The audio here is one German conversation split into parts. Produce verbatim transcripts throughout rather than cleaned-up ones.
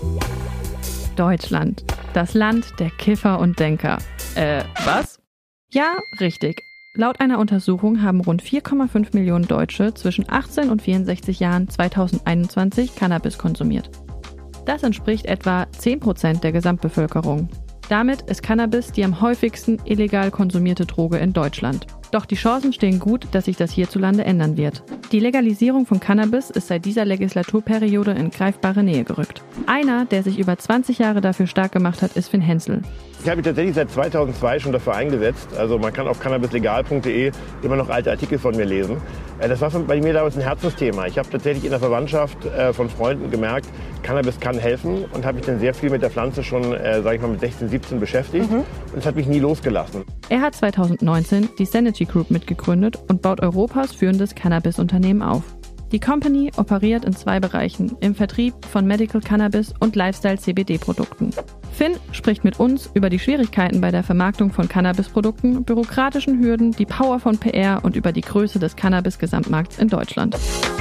Deutschland, das Land der Kiffer und Denker. Äh, was? Ja, richtig. Laut einer Untersuchung haben rund vier Komma fünf Millionen Deutsche zwischen achtzehn und vierundsechzig Jahren zweitausendeinundzwanzig Cannabis konsumiert. Das entspricht etwa zehn Prozent der Gesamtbevölkerung. Damit ist Cannabis die am häufigsten illegal konsumierte Droge in Deutschland. Doch die Chancen stehen gut, dass sich das hierzulande ändern wird. Die Legalisierung von Cannabis ist seit dieser Legislaturperiode in greifbare Nähe gerückt. Einer, der sich über zwanzig Jahre dafür stark gemacht hat, ist Finn Hensel. Ich habe mich tatsächlich seit zweitausendzwei schon dafür eingesetzt. Also man kann auf cannabislegal punkt de immer noch alte Artikel von mir lesen. Das war bei mir damals ein Herzensthema. Ich habe tatsächlich in der Verwandtschaft von Freunden gemerkt, Cannabis kann helfen und habe mich dann sehr viel mit der Pflanze schon, sage ich mal, mit sechzehn, siebzehn beschäftigt. Mhm. Und es hat mich nie losgelassen. Er hat zweitausendneunzehn die Sanity Group mitgegründet und baut Europas führendes Cannabis-Unternehmen auf. Die Company operiert in zwei Bereichen, im Vertrieb von Medical Cannabis und Lifestyle-C B D-Produkten. Finn spricht mit uns über die Schwierigkeiten bei der Vermarktung von Cannabis-Produkten, bürokratischen Hürden, die Power von P R und über die Größe des Cannabis-Gesamtmarkts in Deutschland.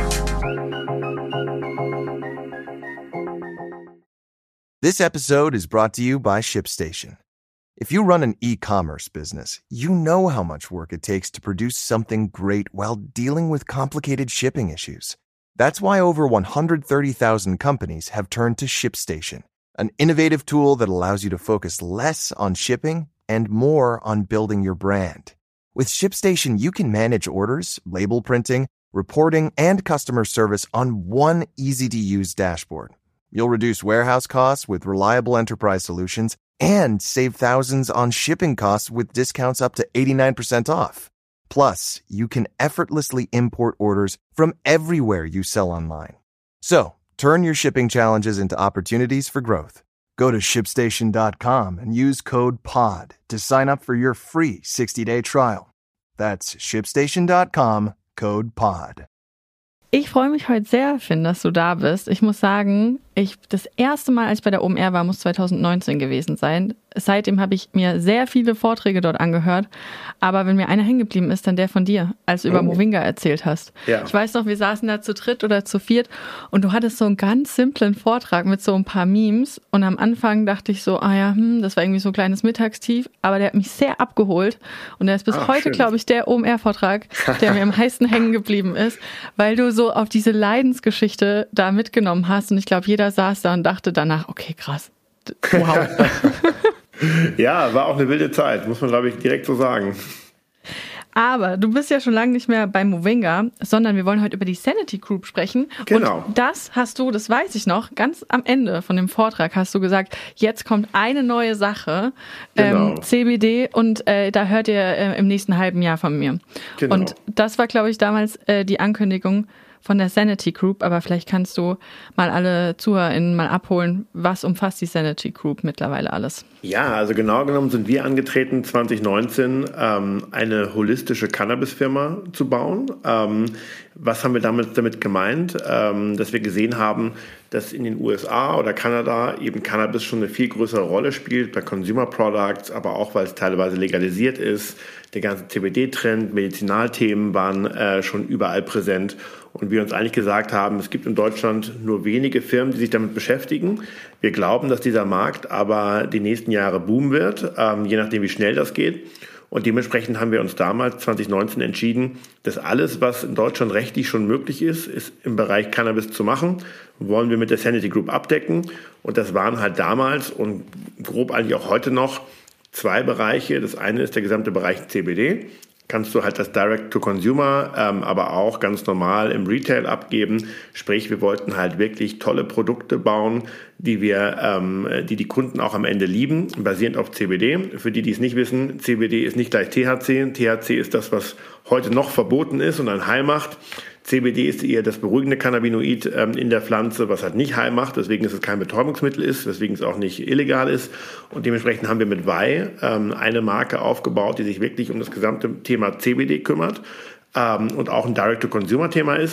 This episode is brought to you by ShipStation. If you run an e-commerce business, you know how much work it takes to produce something great while dealing with complicated shipping issues. That's why over one hundred thirty thousand companies have turned to ShipStation, an innovative tool that allows you to focus less on shipping and more on building your brand. With ShipStation, you can manage orders, label printing, reporting, and customer service on one easy-to-use dashboard. You'll reduce warehouse costs with reliable enterprise solutions and save thousands on shipping costs with discounts up to eighty-nine percent off. Plus, you can effortlessly import orders from everywhere you sell online. So, turn your shipping challenges into opportunities for growth. Go to ship station dot com and use code P O D to sign up for your free sixty-day trial. That's ship station dot com, code P O D. Ich freue mich heute sehr, Finn, dass du da bist. Ich muss sagen, ich das erste Mal, als ich bei der O M R war, muss zweitausendneunzehn gewesen sein. Seitdem habe ich mir sehr viele Vorträge dort angehört. Aber wenn mir einer hängen geblieben ist, dann der von dir, als du über oh. Movinga erzählt hast. Ja. Ich weiß noch, wir saßen da zu dritt oder zu viert und du hattest so einen ganz simplen Vortrag mit so ein paar Memes. Und am Anfang dachte ich so, ah ja, hm, das war irgendwie so ein kleines Mittagstief. Aber der hat mich sehr abgeholt. Und der ist bis Ach, heute, glaube ich, der O M R-Vortrag, der mir am meisten hängen geblieben ist, weil du so auf diese Leidensgeschichte da mitgenommen hast. Und ich glaube, jeder saß da und dachte danach, okay, krass, wow. Ja, war auch eine wilde Zeit, muss man, glaube ich, direkt so sagen. Aber du bist ja schon lange nicht mehr bei Movinga, sondern wir wollen heute über die Sanity Group sprechen. Genau. Und das hast du, das weiß ich noch, ganz am Ende von dem Vortrag hast du gesagt, jetzt kommt eine neue Sache, genau. ähm, C B D, und äh, da hört ihr äh, im nächsten halben Jahr von mir. Genau. Und das war, glaube ich, damals äh, die Ankündigung von der Sanity Group, aber vielleicht kannst du mal alle ZuhörerInnen mal abholen, was umfasst die Sanity Group mittlerweile alles? Ja, also genau genommen sind wir angetreten, zwanzig neunzehn ähm, eine holistische Cannabis-Firma zu bauen. Ähm, was haben wir damit, damit gemeint? Ähm, dass wir gesehen haben, dass in den U S A oder Kanada eben Cannabis schon eine viel größere Rolle spielt bei Consumer Products, aber auch, weil es teilweise legalisiert ist. Der ganze C B D-Trend, Medizinalthemen waren äh, schon überall präsent. Und wir uns eigentlich gesagt haben, es gibt in Deutschland nur wenige Firmen, die sich damit beschäftigen. Wir glauben, dass dieser Markt aber die nächsten Jahre boomen wird, ähm, je nachdem, wie schnell das geht. Und dementsprechend haben wir uns damals, zwanzig neunzehn, entschieden, dass alles, was in Deutschland rechtlich schon möglich ist, ist im Bereich Cannabis zu machen, wollen wir mit der Sanity Group abdecken. Und das waren halt damals und grob eigentlich auch heute noch zwei Bereiche. Das eine ist der gesamte Bereich C B D. Kannst du halt das Direct-to-Consumer, ähm, aber auch ganz normal im Retail abgeben. Sprich, wir wollten halt wirklich tolle Produkte bauen, die wir, ähm, die die Kunden auch am Ende lieben, basierend auf C B D. Für die, die es nicht wissen, C B D ist nicht gleich T H C. T H C ist das, was heute noch verboten ist und ein High macht. C B D ist eher das beruhigende Cannabinoid ähm, in der Pflanze, was halt nicht high macht, weswegen es kein Betäubungsmittel ist, weswegen es auch nicht illegal ist. Und dementsprechend haben wir mit Vai ähm, eine Marke aufgebaut, die sich wirklich um das gesamte Thema C B D kümmert ähm, und auch ein Direct-to-Consumer-Thema ist.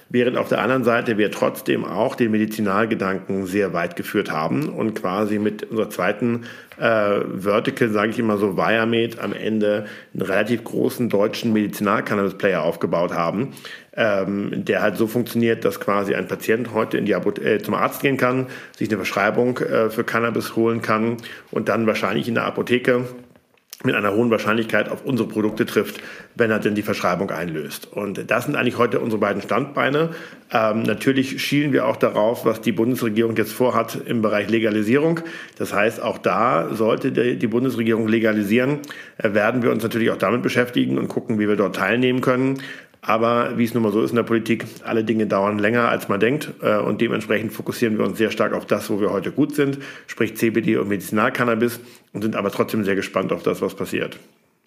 während auf der anderen Seite wir trotzdem auch den Medizinalgedanken sehr weit geführt haben und quasi mit unserer zweiten äh, Vertical, sage ich immer so, Viamed, am Ende einen relativ großen deutschen Medizinal-Cannabis-Player aufgebaut haben, ähm, der halt so funktioniert, dass quasi ein Patient heute in die Abot- äh, zum Arzt gehen kann, sich eine Verschreibung äh, für Cannabis holen kann und dann wahrscheinlich in der Apotheke mit einer hohen Wahrscheinlichkeit auf unsere Produkte trifft, wenn er denn die Verschreibung einlöst. Und das sind eigentlich heute unsere beiden Standbeine. Ähm, natürlich schielen wir auch darauf, was die Bundesregierung jetzt vorhat im Bereich Legalisierung. Das heißt, auch da sollte die, die Bundesregierung legalisieren, äh, werden wir uns natürlich auch damit beschäftigen und gucken, wie wir dort teilnehmen können. Aber wie es nun mal so ist in der Politik, alle Dinge dauern länger, als man denkt. Und dementsprechend fokussieren wir uns sehr stark auf das, wo wir heute gut sind, sprich C B D und Medizinalcannabis, und sind aber trotzdem sehr gespannt auf das, was passiert.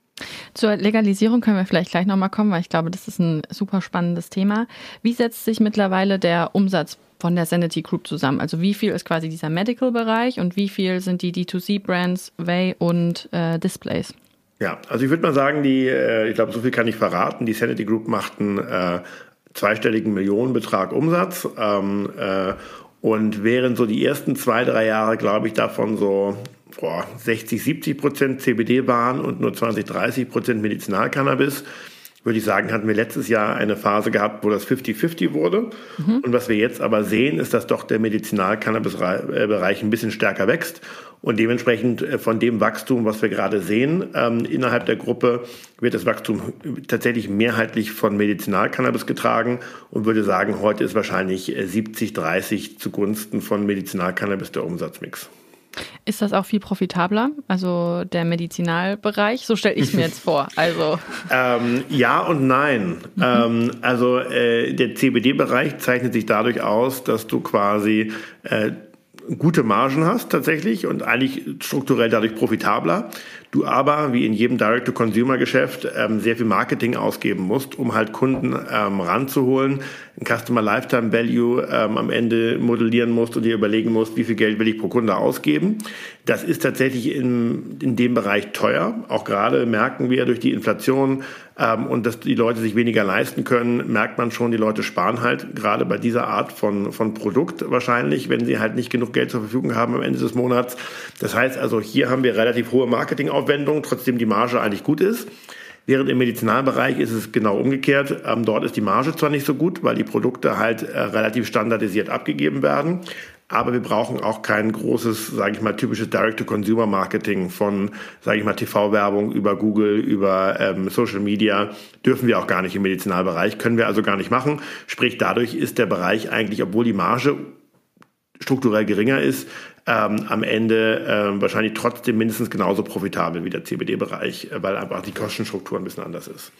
Zur Legalisierung können wir vielleicht gleich nochmal kommen, weil ich glaube, das ist ein super spannendes Thema. Wie setzt sich mittlerweile der Umsatz von der Sanity Group zusammen? Also wie viel ist quasi dieser Medical-Bereich und wie viel sind die D zwei C-Brands, Way und äh, Displays? Ja, also ich würde mal sagen, die, äh, ich glaube, so viel kann ich verraten. Die Sanity Group macht einen äh, zweistelligen Millionenbetrag Umsatz. Ähm, äh, und während so die ersten zwei, drei Jahre, glaube ich, davon so boah, sechzig, siebzig Prozent C B D waren und nur zwanzig, dreißig Prozent Medizinalcannabis, würde ich sagen, hatten wir letztes Jahr eine Phase gehabt, wo das fünfzig fünfzig wurde. Mhm. Und was wir jetzt aber sehen, ist, dass doch der Medizinalcannabis-Bereich ein bisschen stärker wächst. Und dementsprechend von dem Wachstum, was wir gerade sehen, ähm, innerhalb der Gruppe wird das Wachstum tatsächlich mehrheitlich von Medizinalcannabis getragen und würde sagen, heute ist wahrscheinlich siebzig dreißig zugunsten von Medizinalcannabis der Umsatzmix. Ist das auch viel profitabler, also der Medizinalbereich? So stelle ich mir jetzt vor. Also ähm, ja und nein. Mhm. Ähm, also äh, der C B D-Bereich zeichnet sich dadurch aus, dass du quasi äh, gute Margen hast tatsächlich und eigentlich strukturell dadurch profitabler. Du aber, wie in jedem Direct-to-Consumer-Geschäft, ähm, sehr viel Marketing ausgeben musst, um halt Kunden ähm, ranzuholen, ein Customer Lifetime Value ähm, am Ende modellieren musst und dir überlegen musst, wie viel Geld will ich pro Kunde ausgeben. Das ist tatsächlich in, in dem Bereich teuer. Auch gerade merken wir durch die Inflation ähm, und dass die Leute sich weniger leisten können, merkt man schon, die Leute sparen halt gerade bei dieser Art von, von Produkt wahrscheinlich, wenn sie halt nicht genug Geld zur Verfügung haben am Ende des Monats. Das heißt also, hier haben wir relativ hohe Marketingaufwendungen, trotzdem die Marge eigentlich gut ist. Während im Medizinalbereich ist es genau umgekehrt. Ähm, dort ist die Marge zwar nicht so gut, weil die Produkte halt äh, relativ standardisiert abgegeben werden, aber wir brauchen auch kein großes, sage ich mal, typisches Direct-to-Consumer-Marketing von, sage ich mal, T V-Werbung über Google, über ähm, Social Media. Dürfen wir auch gar nicht im Medizinalbereich, können wir also gar nicht machen. Sprich, dadurch ist der Bereich eigentlich, obwohl die Marge strukturell geringer ist, ähm, am Ende äh, wahrscheinlich trotzdem mindestens genauso profitabel wie der C B D-Bereich, weil einfach die Kostenstruktur ein bisschen anders ist.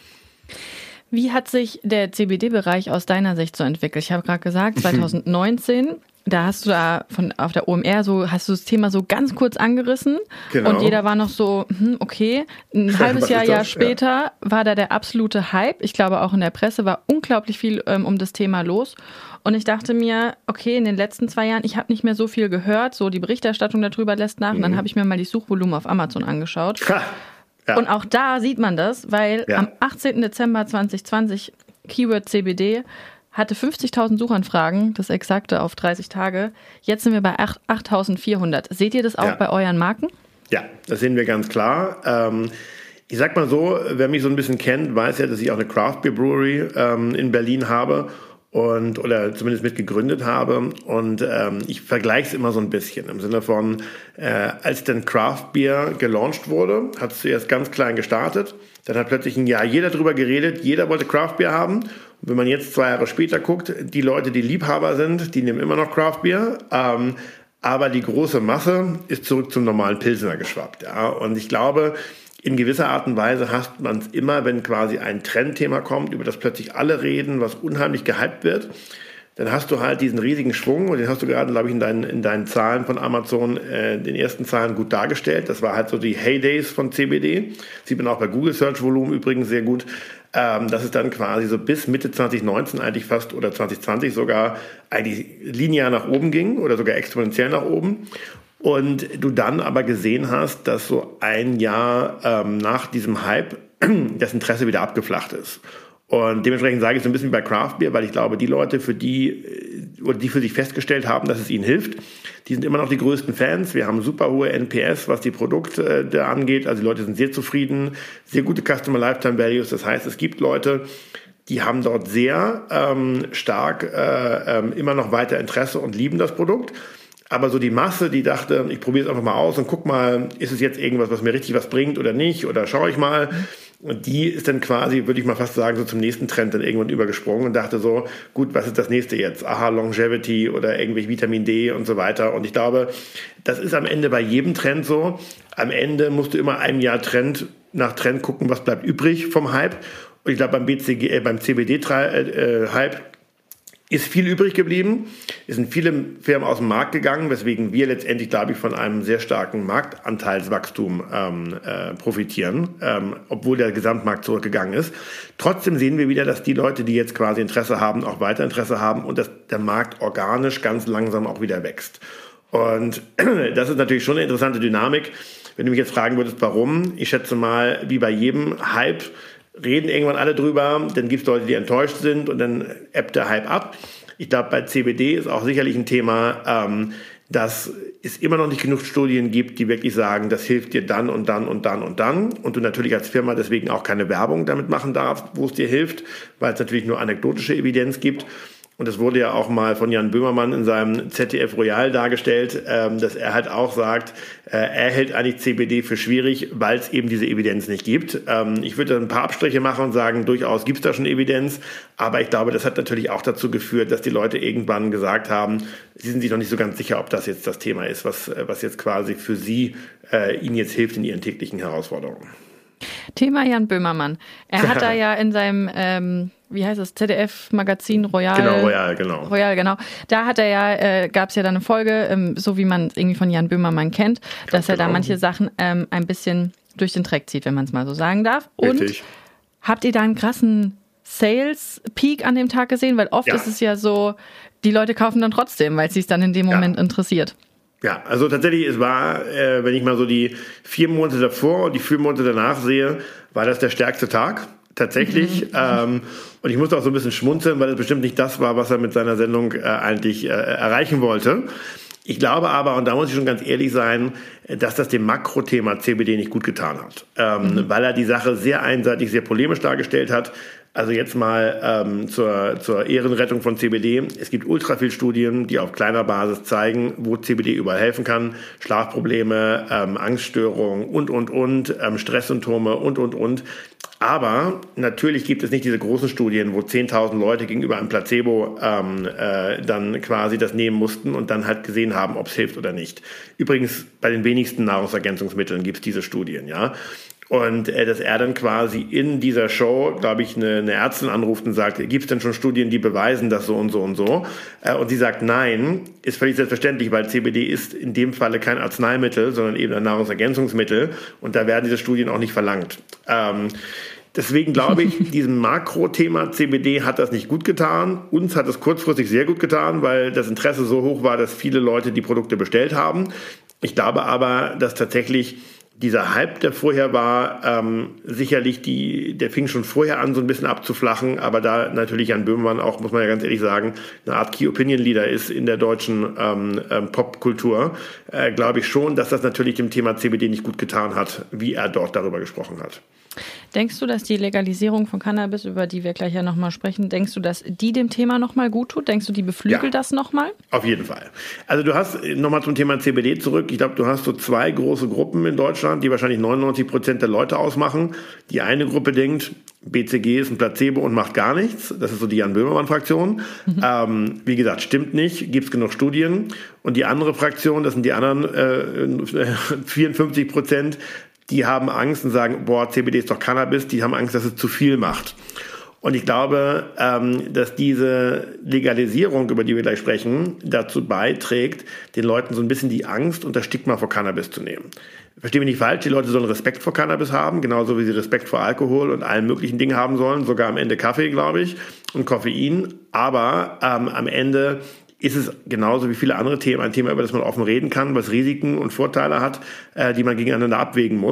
Wie hat sich der C B D-Bereich aus deiner Sicht so entwickelt? Ich habe gerade gesagt, zwanzig neunzehn, da hast du da von auf der O M R so, hast du das Thema so ganz kurz angerissen. Genau. Und jeder war noch so, hm, okay. Ein halbes Jahr, Jahr später ja. war da der absolute Hype. Ich glaube, auch in der Presse war unglaublich viel ähm, um das Thema los. Und ich dachte mir, okay, in den letzten zwei Jahren, ich habe nicht mehr so viel gehört, so die Berichterstattung darüber lässt nach. Mhm. Und dann habe ich mir mal die Suchvolumen auf Amazon angeschaut. Ha. Ja. Und auch da sieht man das, weil ja. am achtzehnten Dezember zwanzig zwanzig Keyword C B D hatte fünfzigtausend Suchanfragen, das exakte auf dreißig Tage. Jetzt sind wir bei achttausendvierhundert. Seht ihr das auch ja. bei euren Marken? Ja, das sehen wir ganz klar. Ähm, ich sag mal so, wer mich so ein bisschen kennt, weiß ja, dass ich auch eine Craft Beer Brewery ähm, in Berlin habe. Und, oder zumindest mit gegründet habe. Und ähm, ich vergleiche es immer so ein bisschen im Sinne von, äh, als dann Craft Beer gelauncht wurde, hat es zuerst ganz klein gestartet. Dann hat plötzlich ein Jahr jeder drüber geredet, jeder wollte Craft Beer haben. Und wenn man jetzt zwei Jahre später guckt, die Leute, die Liebhaber sind, die nehmen immer noch Craft Beer. Ähm, aber die große Masse ist zurück zum normalen Pilsner geschwappt. Ja? Und ich glaube, in gewisser Art und Weise hast man es immer, wenn quasi ein Trendthema kommt, über das plötzlich alle reden, was unheimlich gehypt wird, dann hast du halt diesen riesigen Schwung und den hast du gerade, glaube ich, in deinen, in deinen Zahlen von Amazon, äh, den ersten Zahlen gut dargestellt. Das war halt so die Heydays von C B D. Sieht man auch bei Google Search Volumen übrigens sehr gut. Ähm, das ist dann quasi so bis Mitte zwanzig neunzehn eigentlich fast oder zwanzig zwanzig sogar eigentlich linear nach oben ging oder sogar exponentiell nach oben. Und du dann aber gesehen hast, dass so ein Jahr ähm, nach diesem Hype das Interesse wieder abgeflacht ist. Und dementsprechend sage ich so ein bisschen wie bei Craft Beer, weil ich glaube, die Leute, für die, oder die für sich festgestellt haben, dass es ihnen hilft, die sind immer noch die größten Fans. Wir haben super hohe N P S, was die Produkte äh, angeht. Also die Leute sind sehr zufrieden, sehr gute Customer Lifetime Values. Das heißt, es gibt Leute, die haben dort sehr ähm, stark äh, äh, immer noch weiter Interesse und lieben das Produkt. Aber so die Masse, die dachte, ich probiere es einfach mal aus und guck mal, ist es jetzt irgendwas, was mir richtig was bringt oder nicht? Oder schaue ich mal. Und die ist dann quasi, würde ich mal fast sagen, so zum nächsten Trend dann irgendwann übergesprungen und dachte so, gut, was ist das nächste jetzt? Aha, Longevity oder irgendwie Vitamin D und so weiter. Und ich glaube, das ist am Ende bei jedem Trend so. Am Ende musst du immer einem Jahr Trend nach Trend gucken, was bleibt übrig vom Hype. Und ich glaube, beim B C G, äh, beim C B D-Hype ist viel übrig geblieben. Es sind viele Firmen aus dem Markt gegangen, weswegen wir letztendlich, glaube ich, von einem sehr starken Marktanteilswachstum ähm, äh, profitieren, ähm, obwohl der Gesamtmarkt zurückgegangen ist. Trotzdem sehen wir wieder, dass die Leute, die jetzt quasi Interesse haben, auch weiter Interesse haben und dass der Markt organisch ganz langsam auch wieder wächst. Und das ist natürlich schon eine interessante Dynamik. Wenn du mich jetzt fragen würdest, warum, ich schätze mal, wie bei jedem Hype, reden irgendwann alle drüber, dann gibt es Leute, die enttäuscht sind und dann ebbt der Hype ab. Ich glaube, bei C B D ist auch sicherlich ein Thema, ähm, dass es immer noch nicht genug Studien gibt, die wirklich sagen, das hilft dir dann und dann und dann und dann. Und du natürlich als Firma deswegen auch keine Werbung damit machen darfst, wo es dir hilft, weil es natürlich nur anekdotische Evidenz gibt. Und das wurde ja auch mal von Jan Böhmermann in seinem Z D F Royal dargestellt, ähm, dass er halt auch sagt, äh, er hält eigentlich C B D für schwierig, weil es eben diese Evidenz nicht gibt. Ähm, ich würde da ein paar Abstriche machen und sagen, durchaus gibt es da schon Evidenz. Aber ich glaube, das hat natürlich auch dazu geführt, dass die Leute irgendwann gesagt haben, sie sind sich noch nicht so ganz sicher, ob das jetzt das Thema ist, was, was jetzt quasi für sie, äh, ihnen jetzt hilft in ihren täglichen Herausforderungen. Thema Jan Böhmermann. Er hat da ja in seinem, ähm, wie heißt es, Z D F-Magazin Royal. Genau, Royal, genau. Royal, genau. Da hat er ja, äh, gab es ja dann eine Folge, ähm, so wie man es irgendwie von Jan Böhmermann kennt, Ganz dass er genau. da manche Sachen ähm, ein bisschen durch den Dreck zieht, wenn man es mal so sagen darf. Und Richtig. Habt ihr da einen krassen Sales-Peak an dem Tag gesehen? Weil oft ja. ist es ja so, die Leute kaufen dann trotzdem, weil es sich dann in dem Moment ja. interessiert. Ja, also tatsächlich, es war, äh, wenn ich mal so die vier Monate davor und die vier Monate danach sehe, war das der stärkste Tag, tatsächlich. Mhm. Ähm, und ich musste auch so ein bisschen schmunzeln, weil es bestimmt nicht das war, was er mit seiner Sendung äh, eigentlich äh, erreichen wollte. Ich glaube aber, und da muss ich schon ganz ehrlich sein, dass das dem Makrothema C B D nicht gut getan hat, ähm, mhm. weil er die Sache sehr einseitig, sehr polemisch dargestellt hat. Also jetzt mal ähm, zur, zur Ehrenrettung von C B D. Es gibt ultra viel Studien, die auf kleiner Basis zeigen, wo C B D überall helfen kann. Schlafprobleme, ähm, Angststörungen und, und, und, ähm, Stresssymptome und, und, und. Aber natürlich gibt es nicht diese großen Studien, wo zehntausend Leute gegenüber einem Placebo ähm, äh, dann quasi das nehmen mussten und dann halt gesehen haben, ob es hilft oder nicht. Übrigens, bei den wenigsten Nahrungsergänzungsmitteln gibt es diese Studien, ja. Und äh, dass er dann quasi in dieser Show, glaube ich, eine, eine Ärztin anruft und sagt, gibt es denn schon Studien, die beweisen das so und so und so? Äh, und sie sagt, nein, ist völlig selbstverständlich, weil C B D ist in dem Falle kein Arzneimittel, sondern eben ein Nahrungsergänzungsmittel. Und da werden diese Studien auch nicht verlangt. Ähm, Deswegen glaube ich, diesem Makrothema C B D hat das nicht gut getan. Uns hat es kurzfristig sehr gut getan, weil das Interesse so hoch war, dass viele Leute die Produkte bestellt haben. Ich glaube aber, dass tatsächlich dieser Hype, der vorher war, ähm, sicherlich, die, der fing schon vorher an, so ein bisschen abzuflachen, aber da natürlich Jan Böhmermann auch, muss man ja ganz ehrlich sagen, eine Art Key-Opinion-Leader ist in der deutschen ähm, ähm, Popkultur, äh, glaube ich schon, dass das natürlich dem Thema C B D nicht gut getan hat, wie er dort darüber gesprochen hat. Denkst du, dass die Legalisierung von Cannabis, über die wir gleich ja nochmal sprechen, denkst du, dass die dem Thema nochmal gut tut? Denkst du, die beflügelt ja, das nochmal? Auf jeden Fall. Also du hast, nochmal zum Thema C B D zurück, ich glaube, du hast so zwei große Gruppen in Deutschland, die wahrscheinlich neunundneunzig Prozent der Leute ausmachen. Die eine Gruppe denkt, B C G ist ein Placebo und macht gar nichts. Das ist so die Jan Böhmermann-Fraktion. Mhm. Ähm, wie gesagt, stimmt nicht, gibt es genug Studien. Und die andere Fraktion, das sind die anderen äh, vierundfünfzig Prozent, die haben Angst und sagen, boah, C B D ist doch Cannabis, die haben Angst, dass es zu viel macht. Und ich glaube, ähm, dass diese Legalisierung, über die wir gleich sprechen, dazu beiträgt, den Leuten so ein bisschen die Angst und das Stigma vor Cannabis zu nehmen. Verstehe mich nicht falsch, die Leute sollen Respekt vor Cannabis haben, genauso wie sie Respekt vor Alkohol und allen möglichen Dingen haben sollen, sogar am Ende Kaffee, glaube ich, und Koffein. Aber ähm, am Ende ist es genauso wie viele andere Themen ein Thema, über das man offen reden kann, was Risiken und Vorteile hat, äh, die man gegeneinander abwägen muss.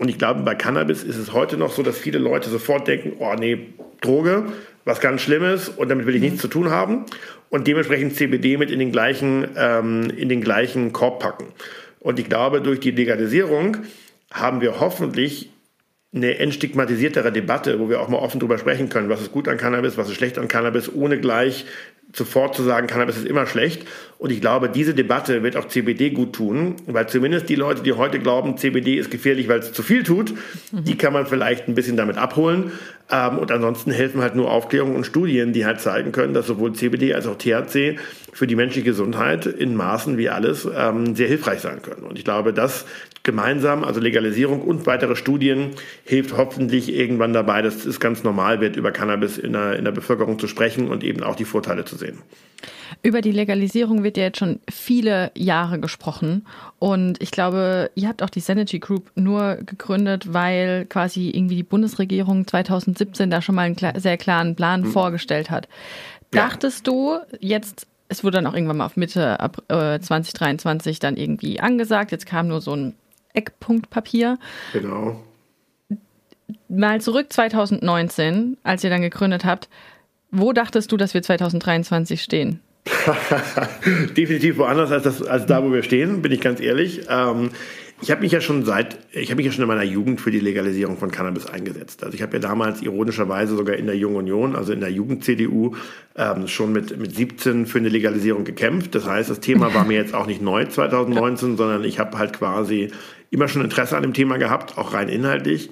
Und ich glaube, bei Cannabis ist es heute noch so, dass viele Leute sofort denken, oh nee, Droge, was ganz Schlimmes und damit will ich nichts zu tun haben. Und dementsprechend C B D mit in den gleichen, ähm, in den gleichen Korb packen. Und ich glaube, durch die Legalisierung haben wir hoffentlich eine entstigmatisiertere Debatte, wo wir auch mal offen drüber sprechen können, was ist gut an Cannabis, was ist schlecht an Cannabis, ohne gleich sofort zu sagen, Cannabis ist immer schlecht. Und ich glaube, diese Debatte wird auch C B D gut tun, weil zumindest die Leute, die heute glauben, C B D ist gefährlich, weil es zu viel tut, mhm. die kann man vielleicht ein bisschen damit abholen. Ähm, und ansonsten helfen halt nur Aufklärung und Studien, die halt zeigen können, dass sowohl C B D als auch T H C für die menschliche Gesundheit in Maßen wie alles ähm, sehr hilfreich sein können. Und ich glaube, das gemeinsam, also Legalisierung und weitere Studien, hilft hoffentlich irgendwann dabei, dass es ganz normal wird, über Cannabis in der, in der Bevölkerung zu sprechen und eben auch die Vorteile zu sehen. Über die Legalisierung wird ja jetzt schon viele Jahre gesprochen und ich glaube, ihr habt auch die Synergy Group nur gegründet, weil quasi irgendwie die Bundesregierung zwanzig siebzehn da schon mal einen klar, sehr klaren Plan hm. vorgestellt hat. Dachtest ja. du jetzt, es wurde dann auch irgendwann mal auf Mitte äh, zwanzig dreiundzwanzig dann irgendwie angesagt, jetzt kam nur so ein Eckpunktpapier. Genau. Mal zurück zwanzig neunzehn, als ihr dann gegründet habt, wo dachtest du, dass wir zwanzig dreiundzwanzig stehen? Definitiv woanders als, das, als da, wo wir stehen, bin ich ganz ehrlich. Ähm, ich habe mich ja schon seit, ich habe mich ja schon in meiner Jugend für die Legalisierung von Cannabis eingesetzt. Also ich habe ja damals ironischerweise sogar in der Jungen Union, also in der Jugend-C D U, ähm, schon mit, mit siebzehn für eine Legalisierung gekämpft. Das heißt, das Thema war mir jetzt auch nicht neu zwanzig neunzehn, sondern ich habe halt quasi immer schon Interesse an dem Thema gehabt, auch rein inhaltlich.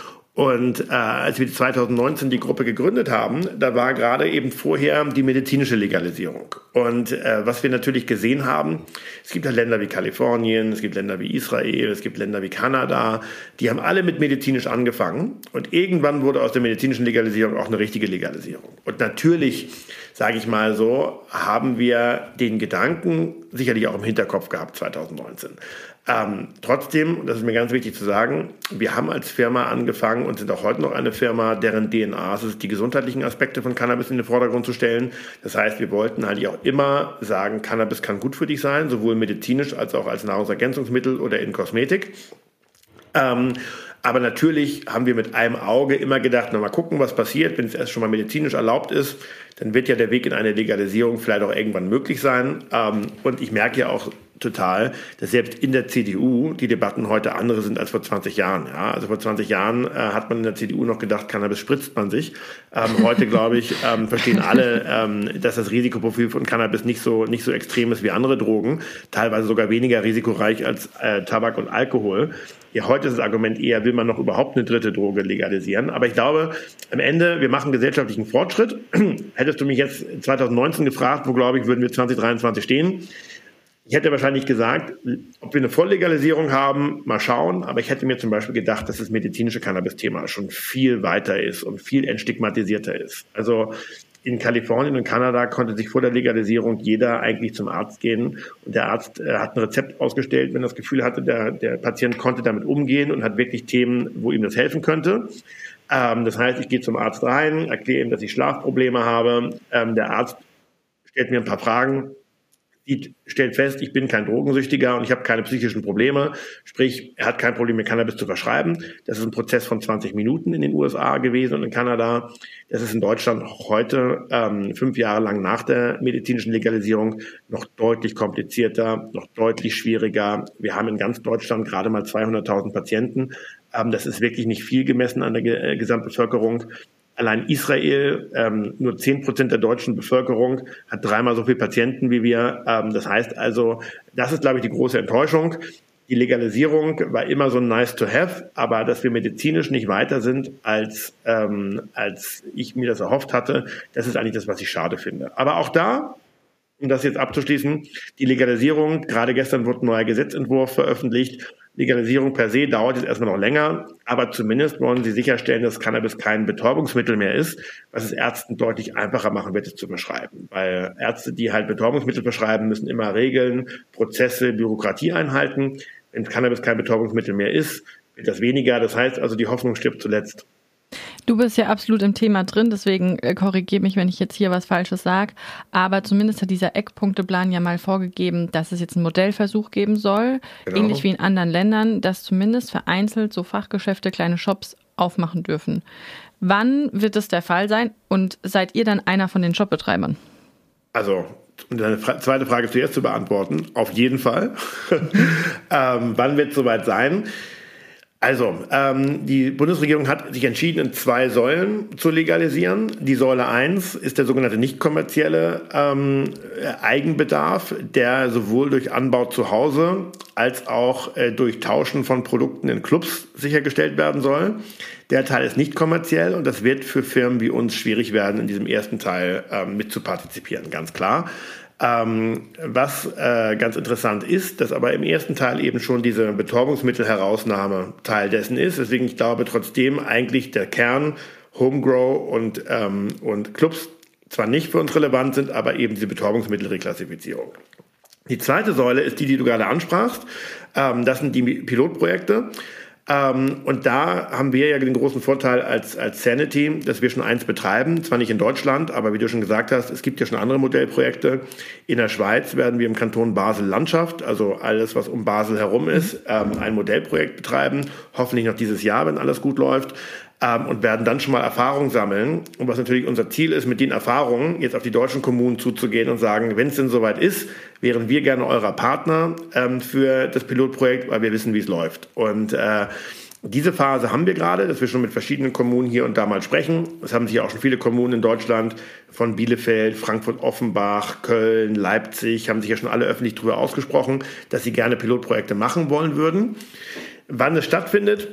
Und äh, als wir zwanzig neunzehn die Gruppe gegründet haben, da war gerade eben vorher die medizinische Legalisierung. Und äh, was wir natürlich gesehen haben, es gibt ja Länder wie Kalifornien, es gibt Länder wie Israel, es gibt Länder wie Kanada, die haben alle mit medizinisch angefangen. Und irgendwann wurde aus der medizinischen Legalisierung auch eine richtige Legalisierung. Und natürlich, sage ich mal so, haben wir den Gedanken sicherlich auch im Hinterkopf gehabt zwanzig neunzehn. Ähm, trotzdem, und das ist mir ganz wichtig zu sagen, wir haben als Firma angefangen und sind auch heute noch eine Firma, deren D N A es ist, die gesundheitlichen Aspekte von Cannabis in den Vordergrund zu stellen. Das heißt, wir wollten halt auch immer sagen, Cannabis kann gut für dich sein, sowohl medizinisch als auch als Nahrungsergänzungsmittel oder in Kosmetik. Ähm, aber natürlich haben wir mit einem Auge immer gedacht, na mal gucken, was passiert, wenn es erst schon mal medizinisch erlaubt ist, dann wird ja der Weg in eine Legalisierung vielleicht auch irgendwann möglich sein. Ähm, und ich merke ja auch total, dass selbst in der C D U die Debatten heute andere sind als vor zwanzig Jahren. Ja, also vor zwanzig Jahren äh, hat man in der C D U noch gedacht, Cannabis spritzt man sich. Ähm, heute, glaube ich, ähm, verstehen alle, ähm, dass das Risikoprofil von Cannabis nicht so, nicht so extrem ist wie andere Drogen, teilweise sogar weniger risikoreich als äh, Tabak und Alkohol. Ja, heute ist das Argument eher, will man noch überhaupt eine dritte Droge legalisieren. Aber ich glaube, am Ende, wir machen gesellschaftlichen Fortschritt. Hättest du mich jetzt zwanzig neunzehn gefragt, wo, glaube ich, würden wir zwanzig dreiundzwanzig stehen? Ich hätte wahrscheinlich gesagt, ob wir eine Volllegalisierung haben, mal schauen. Aber ich hätte mir zum Beispiel gedacht, dass das medizinische Cannabis-Thema schon viel weiter ist und viel entstigmatisierter ist. Also in Kalifornien und Kanada konnte sich vor der Legalisierung jeder eigentlich zum Arzt gehen. Und der Arzt äh, hat ein Rezept ausgestellt, wenn er das Gefühl hatte, der, der Patient konnte damit umgehen und hat wirklich Themen, wo ihm das helfen könnte. Ähm, das heißt, ich gehe zum Arzt rein, erkläre ihm, dass ich Schlafprobleme habe. Ähm, der Arzt stellt mir ein paar Fragen. Die stellt fest, ich bin kein Drogensüchtiger und ich habe keine psychischen Probleme. Sprich, er hat kein Problem, mir Cannabis zu verschreiben. Das ist ein Prozess von zwanzig Minuten in den U S A gewesen und in Kanada. Das ist in Deutschland heute, ähm, fünf Jahre lang nach der medizinischen Legalisierung, noch deutlich komplizierter, noch deutlich schwieriger. Wir haben in ganz Deutschland gerade mal zweihunderttausend Patienten. Ähm, das ist wirklich nicht viel gemessen an der Ge- Gesamtbevölkerung. Allein Israel, ähm, nur zehn Prozent der deutschen Bevölkerung, hat dreimal so viele Patienten wie wir. Ähm, das heißt also, das ist, glaube ich, die große Enttäuschung. Die Legalisierung war immer so nice to have, aber dass wir medizinisch nicht weiter sind, als, ähm, als ich mir das erhofft hatte, das ist eigentlich das, was ich schade finde. Aber auch da, um das jetzt abzuschließen, die Legalisierung, gerade gestern wurde ein neuer Gesetzentwurf veröffentlicht. Legalisierung per se dauert jetzt erstmal noch länger, aber zumindest wollen sie sicherstellen, dass Cannabis kein Betäubungsmittel mehr ist, was es Ärzten deutlich einfacher machen wird, es zu verschreiben. Weil Ärzte, die halt Betäubungsmittel verschreiben, müssen immer Regeln, Prozesse, Bürokratie einhalten. Wenn Cannabis kein Betäubungsmittel mehr ist, wird das weniger. Das heißt also, die Hoffnung stirbt zuletzt. Du bist ja absolut im Thema drin, deswegen korrigiere mich, wenn ich jetzt hier was Falsches sage. Aber zumindest hat dieser Eckpunkteplan ja mal vorgegeben, dass es jetzt einen Modellversuch geben soll, genau. Ähnlich wie in anderen Ländern, dass zumindest vereinzelt so Fachgeschäfte, kleine Shops aufmachen dürfen. Wann wird das der Fall sein und seid ihr dann einer von den Shopbetreibern? Also, um deine zweite Frage zuerst zu beantworten, auf jeden Fall. ähm, wann wird es soweit sein? Also, ähm, die Bundesregierung hat sich entschieden, in zwei Säulen zu legalisieren. Die Säule eins ist der sogenannte nicht kommerzielle ähm, Eigenbedarf, der sowohl durch Anbau zu Hause als auch äh, durch Tauschen von Produkten in Clubs sichergestellt werden soll. Der Teil ist nicht kommerziell und das wird für Firmen wie uns schwierig werden, in diesem ersten Teil ähm, mitzupartizipieren, ganz klar. Ähm, was äh, ganz interessant ist, dass aber im ersten Teil eben schon diese Betäubungsmittelherausnahme Teil dessen ist. Deswegen, ich glaube trotzdem eigentlich der Kern Homegrow und, ähm, und Clubs zwar nicht für uns relevant sind, aber eben diese Betäubungsmittelreklassifizierung. Die zweite Säule ist die, die du gerade ansprachst. Ähm, das sind die Pilotprojekte. Ähm, und da haben wir ja den großen Vorteil als, als Sanity, dass wir schon eins betreiben, zwar nicht in Deutschland, aber wie du schon gesagt hast, es gibt ja schon andere Modellprojekte. In der Schweiz werden wir im Kanton Basel-Landschaft, also alles, was um Basel herum ist, ähm, ein Modellprojekt betreiben, hoffentlich noch dieses Jahr, wenn alles gut läuft. Ähm, und werden dann schon mal Erfahrung sammeln. Und was natürlich unser Ziel ist, mit den Erfahrungen jetzt auf die deutschen Kommunen zuzugehen und sagen, wenn es denn soweit ist, wären wir gerne eurer Partner ähm, für das Pilotprojekt, weil wir wissen, wie es läuft. Und äh, diese Phase haben wir gerade, dass wir schon mit verschiedenen Kommunen hier und da mal sprechen. Es haben sich auch schon viele Kommunen in Deutschland von Bielefeld, Frankfurt-Offenbach, Köln, Leipzig, haben sich ja schon alle öffentlich darüber ausgesprochen, dass sie gerne Pilotprojekte machen wollen würden. Wann es stattfindet?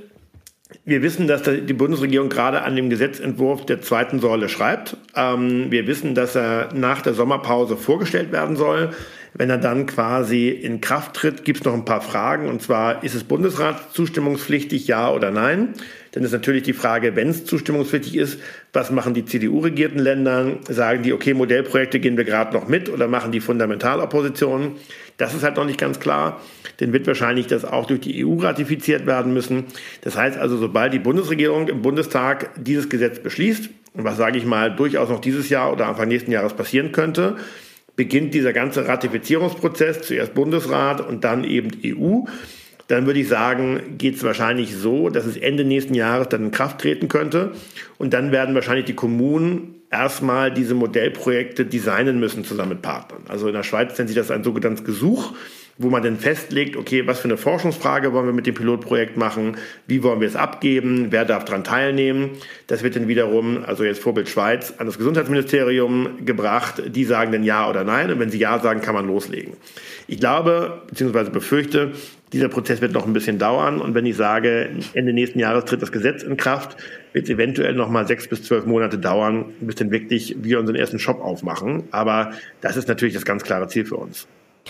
Wir wissen, dass die Bundesregierung gerade an dem Gesetzentwurf der zweiten Säule schreibt. Wir wissen, dass er nach der Sommerpause vorgestellt werden soll. Wenn er dann quasi in Kraft tritt, gibt es noch ein paar Fragen. Und zwar, ist es Bundesratszustimmungspflichtig, ja oder nein? Dann ist natürlich die Frage, wenn es zustimmungspflichtig ist, was machen die C D U-regierten Länder? Sagen die, okay, Modellprojekte gehen wir gerade noch mit oder machen die Fundamentalopposition? Das ist halt noch nicht ganz klar. Dann wird wahrscheinlich das auch durch die E U ratifiziert werden müssen. Das heißt also, sobald die Bundesregierung im Bundestag dieses Gesetz beschließt, und was sage ich mal, durchaus noch dieses Jahr oder Anfang nächsten Jahres passieren könnte, beginnt dieser ganze Ratifizierungsprozess, zuerst Bundesrat und dann eben E U. Dann würde ich sagen, geht es wahrscheinlich so, dass es Ende nächsten Jahres dann in Kraft treten könnte. Und dann werden wahrscheinlich die Kommunen erstmal diese Modellprojekte designen müssen zusammen mit Partnern. Also in der Schweiz nennt sich das ein sogenanntes Gesuch, wo man dann festlegt, okay, was für eine Forschungsfrage wollen wir mit dem Pilotprojekt machen, wie wollen wir es abgeben, wer darf daran teilnehmen. Das wird dann wiederum, also jetzt Vorbild Schweiz, an das Gesundheitsministerium gebracht. Die sagen dann ja oder nein und wenn sie ja sagen, kann man loslegen. Ich glaube, beziehungsweise befürchte, dieser Prozess wird noch ein bisschen dauern und wenn ich sage, Ende nächsten Jahres tritt das Gesetz in Kraft, wird es eventuell noch mal sechs bis zwölf Monate dauern, bis dann wirklich wir unseren ersten Shop aufmachen. Aber das ist natürlich das ganz klare Ziel für uns.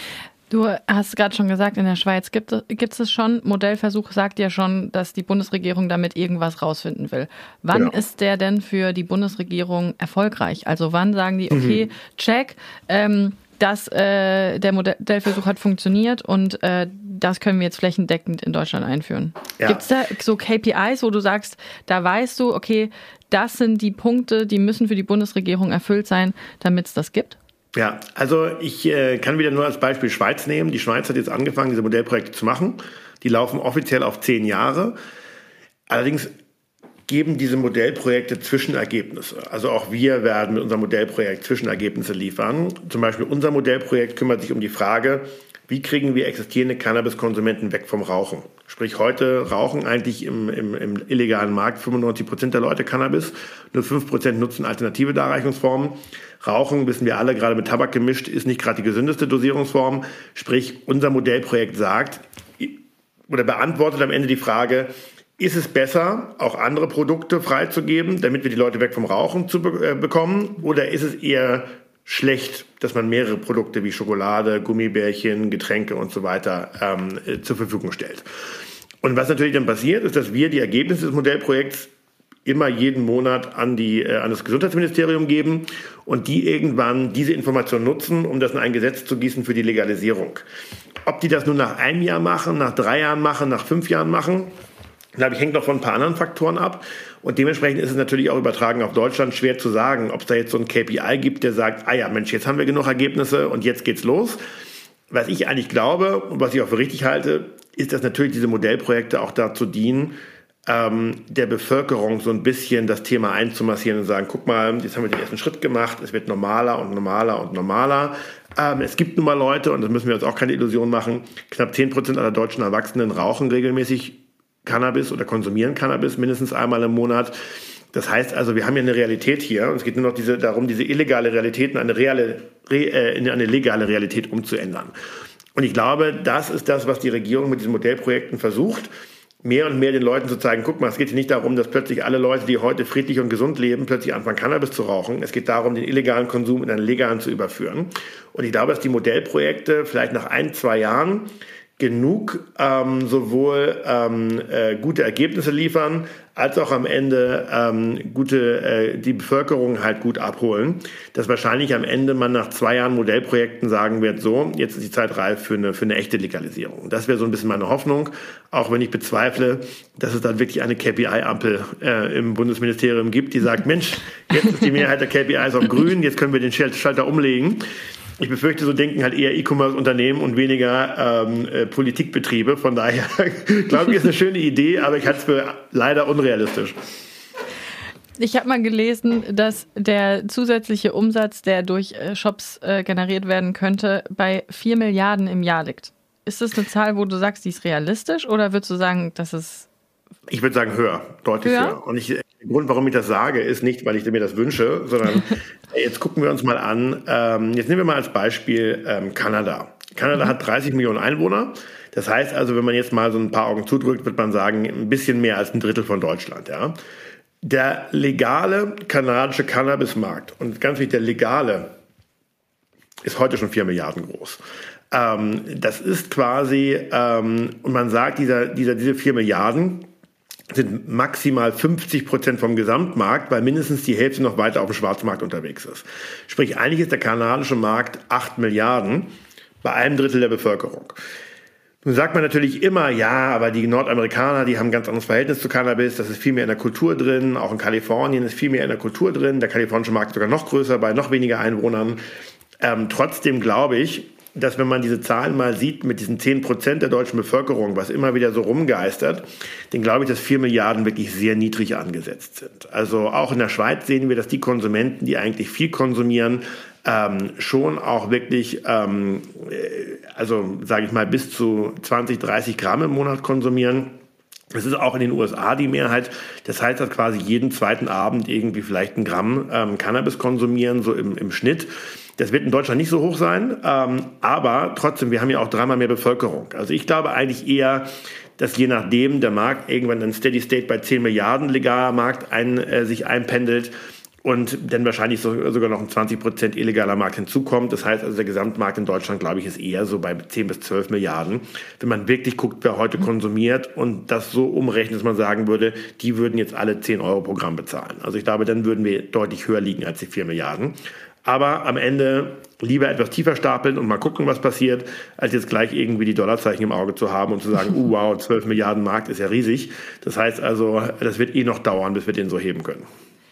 Du hast gerade schon gesagt, in der Schweiz gibt es, gibt es schon. Modellversuch sagt ja schon, dass die Bundesregierung damit irgendwas rausfinden will. Wann genau. ist der denn für die Bundesregierung erfolgreich? Also wann sagen die, okay, mhm. check, ähm, dass äh, der Modellversuch hat funktioniert und äh, das können wir jetzt flächendeckend in Deutschland einführen. Ja. Gibt es da so K P Is, wo du sagst, da weißt du, okay, das sind die Punkte, die müssen für die Bundesregierung erfüllt sein, damit es das gibt? Ja, also ich äh, kann wieder nur als Beispiel Schweiz nehmen. Die Schweiz hat jetzt angefangen, diese Modellprojekte zu machen. Die laufen offiziell auf zehn Jahre. Allerdings geben diese Modellprojekte Zwischenergebnisse. Also auch wir werden mit unserem Modellprojekt Zwischenergebnisse liefern. Zum Beispiel unser Modellprojekt kümmert sich um die Frage, wie kriegen wir existierende Cannabiskonsumenten weg vom Rauchen? Sprich, heute rauchen eigentlich im, im, im illegalen Markt fünfundneunzig Prozent der Leute Cannabis, nur fünf Prozent nutzen alternative Darreichungsformen. Rauchen, wissen wir alle, gerade mit Tabak gemischt, ist nicht gerade die gesündeste Dosierungsform. Sprich, unser Modellprojekt sagt oder beantwortet am Ende die Frage, ist es besser, auch andere Produkte freizugeben, damit wir die Leute weg vom Rauchen zu be- äh, bekommen? Oder ist es eher schlecht, dass man mehrere Produkte wie Schokolade, Gummibärchen, Getränke und so weiter ähm, äh, zur Verfügung stellt? Und was natürlich dann passiert, ist, dass wir die Ergebnisse des Modellprojekts immer jeden Monat an, die, äh, an das Gesundheitsministerium geben und die irgendwann diese Information nutzen, um das in ein Gesetz zu gießen für die Legalisierung. Ob die das nun nach einem Jahr machen, nach drei Jahren machen, nach fünf Jahren machen, glaube ich, hängt noch von ein paar anderen Faktoren ab. Und dementsprechend ist es natürlich auch übertragen auf Deutschland schwer zu sagen, ob es da jetzt so ein K P I gibt, der sagt, ah ja, Mensch, jetzt haben wir genug Ergebnisse und jetzt geht's los. Was ich eigentlich glaube und was ich auch für richtig halte, ist, dass natürlich diese Modellprojekte auch dazu dienen, ähm, der Bevölkerung so ein bisschen das Thema einzumassieren und sagen, guck mal, jetzt haben wir den ersten Schritt gemacht, es wird normaler und normaler und normaler. Ähm, es gibt nun mal Leute, und das müssen wir uns auch keine Illusion machen, knapp zehn Prozent aller deutschen Erwachsenen rauchen regelmäßig Cannabis oder konsumieren Cannabis mindestens einmal im Monat. Das heißt also, wir haben ja eine Realität hier und es geht nur noch diese, darum, diese illegale Realität in eine, reale, re, äh, in eine legale Realität umzuändern. Und ich glaube, das ist das, was die Regierung mit diesen Modellprojekten versucht, mehr und mehr den Leuten zu zeigen, guck mal, es geht hier nicht darum, dass plötzlich alle Leute, die heute friedlich und gesund leben, plötzlich anfangen, Cannabis zu rauchen. Es geht darum, den illegalen Konsum in einen legalen zu überführen. Und ich glaube, dass die Modellprojekte vielleicht nach ein, zwei Jahren genug ähm, sowohl ähm, äh, gute Ergebnisse liefern, als auch am Ende ähm, gute äh, die Bevölkerung halt gut abholen, dass wahrscheinlich am Ende man nach zwei Jahren Modellprojekten sagen wird, so, jetzt ist die Zeit reif für eine, für eine echte Legalisierung. Das wäre so ein bisschen meine Hoffnung, auch wenn ich bezweifle, dass es dann wirklich eine K P I-Ampel äh, im Bundesministerium gibt, die sagt, Mensch, jetzt ist die Mehrheit der K P Is auf grün, jetzt können wir den Schalter umlegen. Ich befürchte, so denken halt eher E-Commerce-Unternehmen und weniger ähm, äh, Politikbetriebe. Von daher glaube ich, ist eine schöne Idee, aber ich halte es für leider unrealistisch. Ich habe mal gelesen, dass der zusätzliche Umsatz, der durch äh, Shops äh, generiert werden könnte, bei vier Milliarden im Jahr liegt. Ist das eine Zahl, wo du sagst, die ist realistisch, oder würdest du sagen, dass es... Ich würde sagen höher, deutlich höher. höher. Und ich, der Grund, warum ich das sage, ist nicht, weil ich mir das wünsche, sondern jetzt gucken wir uns mal an, ähm, jetzt nehmen wir mal als Beispiel ähm, Kanada. Kanada mhm. hat dreißig Millionen Einwohner. Das heißt also, wenn man jetzt mal so ein paar Augen zudrückt, wird man sagen, ein bisschen mehr als ein Drittel von Deutschland. Ja. Der legale kanadische Cannabismarkt, und ganz wichtig, der legale, ist heute schon vier Milliarden groß. Ähm, das ist quasi, ähm, und man sagt, dieser, dieser, diese vier Milliarden sind maximal fünfzig Prozent vom Gesamtmarkt, weil mindestens die Hälfte noch weiter auf dem Schwarzmarkt unterwegs ist. Sprich, eigentlich ist der kanadische Markt acht Milliarden bei einem Drittel der Bevölkerung. Nun sagt man natürlich immer, ja, aber die Nordamerikaner, die haben ein ganz anderes Verhältnis zu Cannabis, das ist viel mehr in der Kultur drin, auch in Kalifornien ist viel mehr in der Kultur drin, der kalifornische Markt ist sogar noch größer, bei noch weniger Einwohnern. Ähm, trotzdem glaube ich, dass wenn man diese Zahlen mal sieht mit diesen zehn Prozent der deutschen Bevölkerung, was immer wieder so rumgeistert, dann glaube ich, dass vier Milliarden wirklich sehr niedrig angesetzt sind. Also auch in der Schweiz sehen wir, dass die Konsumenten, die eigentlich viel konsumieren, ähm, schon auch wirklich, ähm, also sage ich mal, bis zu zwanzig, dreißig Gramm im Monat konsumieren. Das ist auch in den U S A die Mehrheit. Das heißt, dass quasi jeden zweiten Abend irgendwie vielleicht ein Gramm ähm, Cannabis konsumieren, so im, im Schnitt. Das wird in Deutschland nicht so hoch sein, ähm, aber trotzdem, wir haben ja auch dreimal mehr Bevölkerung. Also ich glaube eigentlich eher, dass je nachdem der Markt irgendwann ein Steady State bei zehn Milliarden legaler Markt ein, äh, sich einpendelt und dann wahrscheinlich so, sogar noch ein zwanzig Prozent illegaler Markt hinzukommt. Das heißt also, der Gesamtmarkt in Deutschland, glaube ich, ist eher so bei zehn bis zwölf Milliarden. Wenn man wirklich guckt, wer heute konsumiert und das so umrechnet, dass man sagen würde, die würden jetzt alle zehn Euro pro Gramm bezahlen. Also ich glaube, dann würden wir deutlich höher liegen als die vier Milliarden. Aber am Ende lieber etwas tiefer stapeln und mal gucken, was passiert, als jetzt gleich irgendwie die Dollarzeichen im Auge zu haben und zu sagen, uh, wow, zwölf Milliarden Markt ist ja riesig. Das heißt also, das wird eh noch dauern, bis wir den so heben können.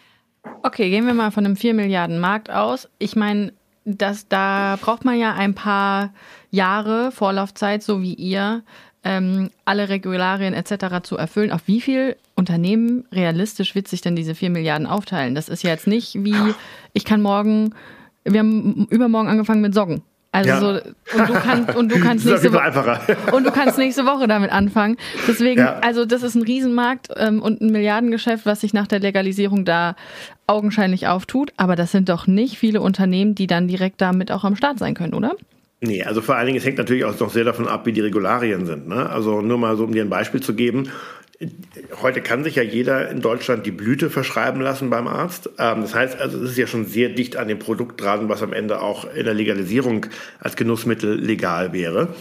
Okay, gehen wir mal von einem vier Milliarden Markt aus. Ich meine, das, da braucht man ja ein paar Jahre Vorlaufzeit, so wie ihr, ähm, alle Regularien et cetera zu erfüllen. Auf wie viel Unternehmen realistisch wird sich denn diese vier Milliarden aufteilen? Das ist ja jetzt nicht wie, ich kann morgen, wir haben übermorgen angefangen mit Socken. Also ja. so, und du kannst und du kannst nächste Woche und du kannst nächste Woche damit anfangen. Deswegen, ja. also das ist ein Riesenmarkt ähm, und ein Milliardengeschäft, was sich nach der Legalisierung da augenscheinlich auftut. Aber das sind doch nicht viele Unternehmen, die dann direkt damit auch am Start sein können, oder? Nee, also vor allen Dingen, es hängt natürlich auch noch sehr davon ab, wie die Regularien sind. Ne? Also nur mal so, um dir ein Beispiel zu geben. Heute kann sich ja jeder in Deutschland die Blüte verschreiben lassen beim Arzt. Das heißt also, es ist ja schon sehr dicht an dem Produkt dran, was am Ende auch in der Legalisierung als Genussmittel legal wäre.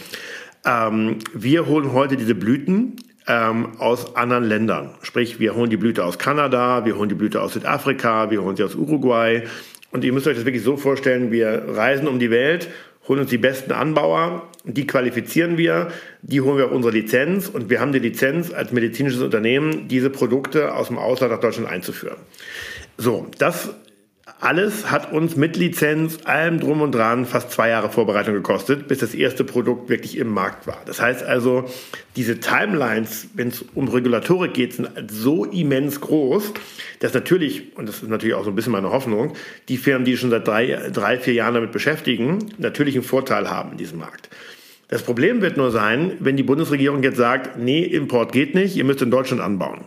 Wir holen heute diese Blüten aus anderen Ländern. Sprich, wir holen die Blüte aus Kanada, wir holen die Blüte aus Südafrika, wir holen sie aus Uruguay. Und ihr müsst euch das wirklich so vorstellen, wir reisen um die Welt, holen uns die besten Anbauer, die qualifizieren wir, die holen wir auf unsere Lizenz und wir haben die Lizenz als medizinisches Unternehmen, diese Produkte aus dem Ausland nach Deutschland einzuführen. So, das alles hat uns mit Lizenz, allem drum und dran, fast zwei Jahre Vorbereitung gekostet, bis das erste Produkt wirklich im Markt war. Das heißt also, diese Timelines, wenn es um Regulatorik geht, sind so immens groß, dass natürlich, und das ist natürlich auch so ein bisschen meine Hoffnung, die Firmen, die schon seit drei, drei vier Jahren damit beschäftigen, natürlich einen Vorteil haben in diesem Markt. Das Problem wird nur sein, wenn die Bundesregierung jetzt sagt, nee, Import geht nicht, ihr müsst in Deutschland anbauen.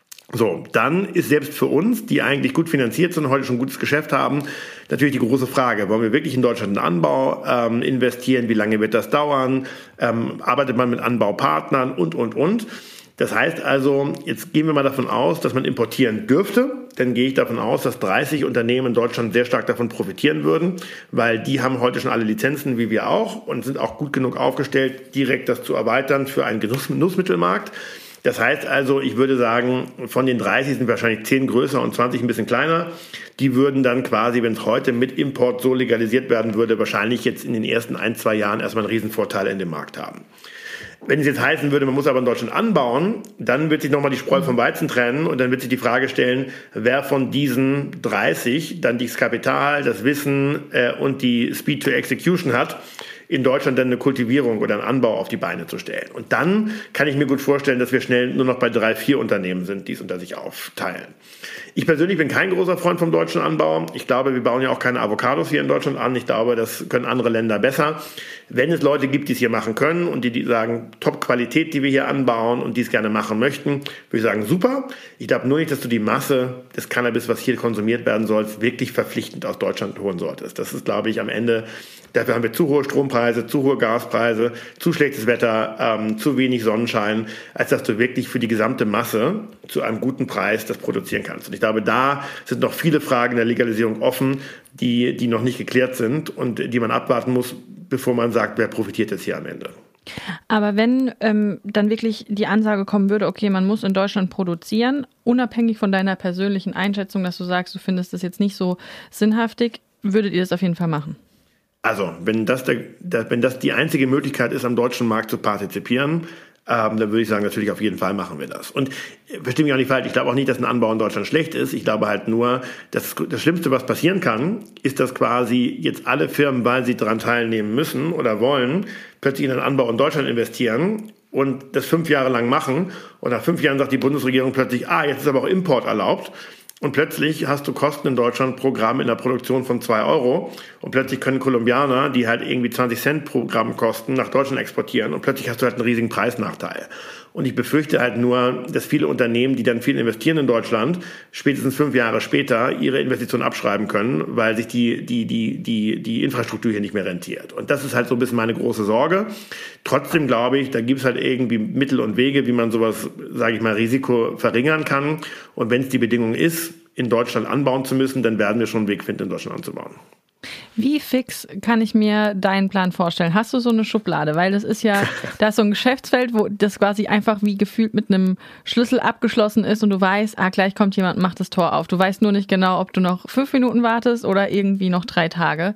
So, dann ist selbst für uns, die eigentlich gut finanziert sind und heute schon ein gutes Geschäft haben, natürlich die große Frage, wollen wir wirklich in Deutschland in Anbau ähm, investieren, wie lange wird das dauern, ähm, arbeitet man mit Anbaupartnern und, und, und. Das heißt also, jetzt gehen wir mal davon aus, dass man importieren dürfte, dann gehe ich davon aus, dass dreißig Unternehmen in Deutschland sehr stark davon profitieren würden, weil die haben heute schon alle Lizenzen, wie wir auch, und sind auch gut genug aufgestellt, direkt das zu erweitern für einen Genuss- Genussmittelmarkt. Das heißt also, ich würde sagen, von den dreißig sind wahrscheinlich zehn größer und zwanzig ein bisschen kleiner. Die würden dann quasi, wenn es heute mit Import so legalisiert werden würde, wahrscheinlich jetzt in den ersten ein, zwei Jahren erstmal einen Riesenvorteil in dem Markt haben. Wenn es jetzt heißen würde, man muss aber in Deutschland anbauen, dann wird sich nochmal die Spreu vom Weizen trennen und dann wird sich die Frage stellen, wer von diesen dreißig dann das Kapital, das Wissen äh, und die Speed to Execution hat, in Deutschland dann eine Kultivierung oder einen Anbau auf die Beine zu stellen. Und dann kann ich mir gut vorstellen, dass wir schnell nur noch bei drei, vier Unternehmen sind, die es unter sich aufteilen. Ich persönlich bin kein großer Freund vom deutschen Anbau. Ich glaube, wir bauen ja auch keine Avocados hier in Deutschland an. Ich glaube, das können andere Länder besser. Wenn es Leute gibt, die es hier machen können und die, die sagen, Top-Qualität, die wir hier anbauen und die es gerne machen möchten, würde ich sagen, super. Ich glaube nur nicht, dass du die Masse des Cannabis, was hier konsumiert werden soll, wirklich verpflichtend aus Deutschland holen solltest. Das ist, glaube ich, am Ende, dafür haben wir zu hohe Strompreise, zu hohe Gaspreise, zu schlechtes Wetter, ähm, zu wenig Sonnenschein, als dass du wirklich für die gesamte Masse zu einem guten Preis das produzieren kannst. Und ich glaube, da sind noch viele Fragen der Legalisierung offen, die, die noch nicht geklärt sind und die man abwarten muss, bevor man sagt, wer profitiert jetzt hier am Ende. Aber wenn ähm, dann wirklich die Ansage kommen würde, okay, man muss in Deutschland produzieren, unabhängig von deiner persönlichen Einschätzung, dass du sagst, du findest das jetzt nicht so sinnhaftig, würdet ihr das auf jeden Fall machen? Also, wenn das, der, der, wenn das die einzige Möglichkeit ist, am deutschen Markt zu partizipieren, ähm, dann würde ich sagen, natürlich auf jeden Fall machen wir das. Und äh, verstehe mich auch nicht falsch, ich glaube auch nicht, dass ein Anbau in Deutschland schlecht ist. Ich glaube halt nur, dass das Schlimmste, was passieren kann, ist, dass quasi jetzt alle Firmen, weil sie daran teilnehmen müssen oder wollen, plötzlich in einen Anbau in Deutschland investieren und das fünf Jahre lang machen. Und nach fünf Jahren sagt die Bundesregierung plötzlich, ah, jetzt ist aber auch Import erlaubt. Und plötzlich hast du Kosten in Deutschland pro Gramm in der Produktion von zwei Euro. Und plötzlich können Kolumbianer, die halt irgendwie zwanzig Cent pro Gramm kosten, nach Deutschland exportieren. Und plötzlich hast du halt einen riesigen Preisnachteil. Und ich befürchte halt nur, dass viele Unternehmen, die dann viel investieren in Deutschland, spätestens fünf Jahre später ihre Investitionen abschreiben können, weil sich die, die, die, die, die Infrastruktur hier nicht mehr rentiert. Und das ist halt so ein bisschen meine große Sorge. Trotzdem glaube ich, da gibt es halt irgendwie Mittel und Wege, wie man sowas, sage ich mal, Risiko verringern kann. Und wenn es die Bedingung ist, in Deutschland anbauen zu müssen, dann werden wir schon einen Weg finden, in Deutschland anzubauen. Wie fix kann ich mir deinen Plan vorstellen? Hast du so eine Schublade? Weil das ist ja, da ist so ein Geschäftsfeld, wo das quasi einfach wie gefühlt mit einem Schlüssel abgeschlossen ist und du weißt, ah, gleich kommt jemand und macht das Tor auf. Du weißt nur nicht genau, ob du noch fünf Minuten wartest oder irgendwie noch drei Tage.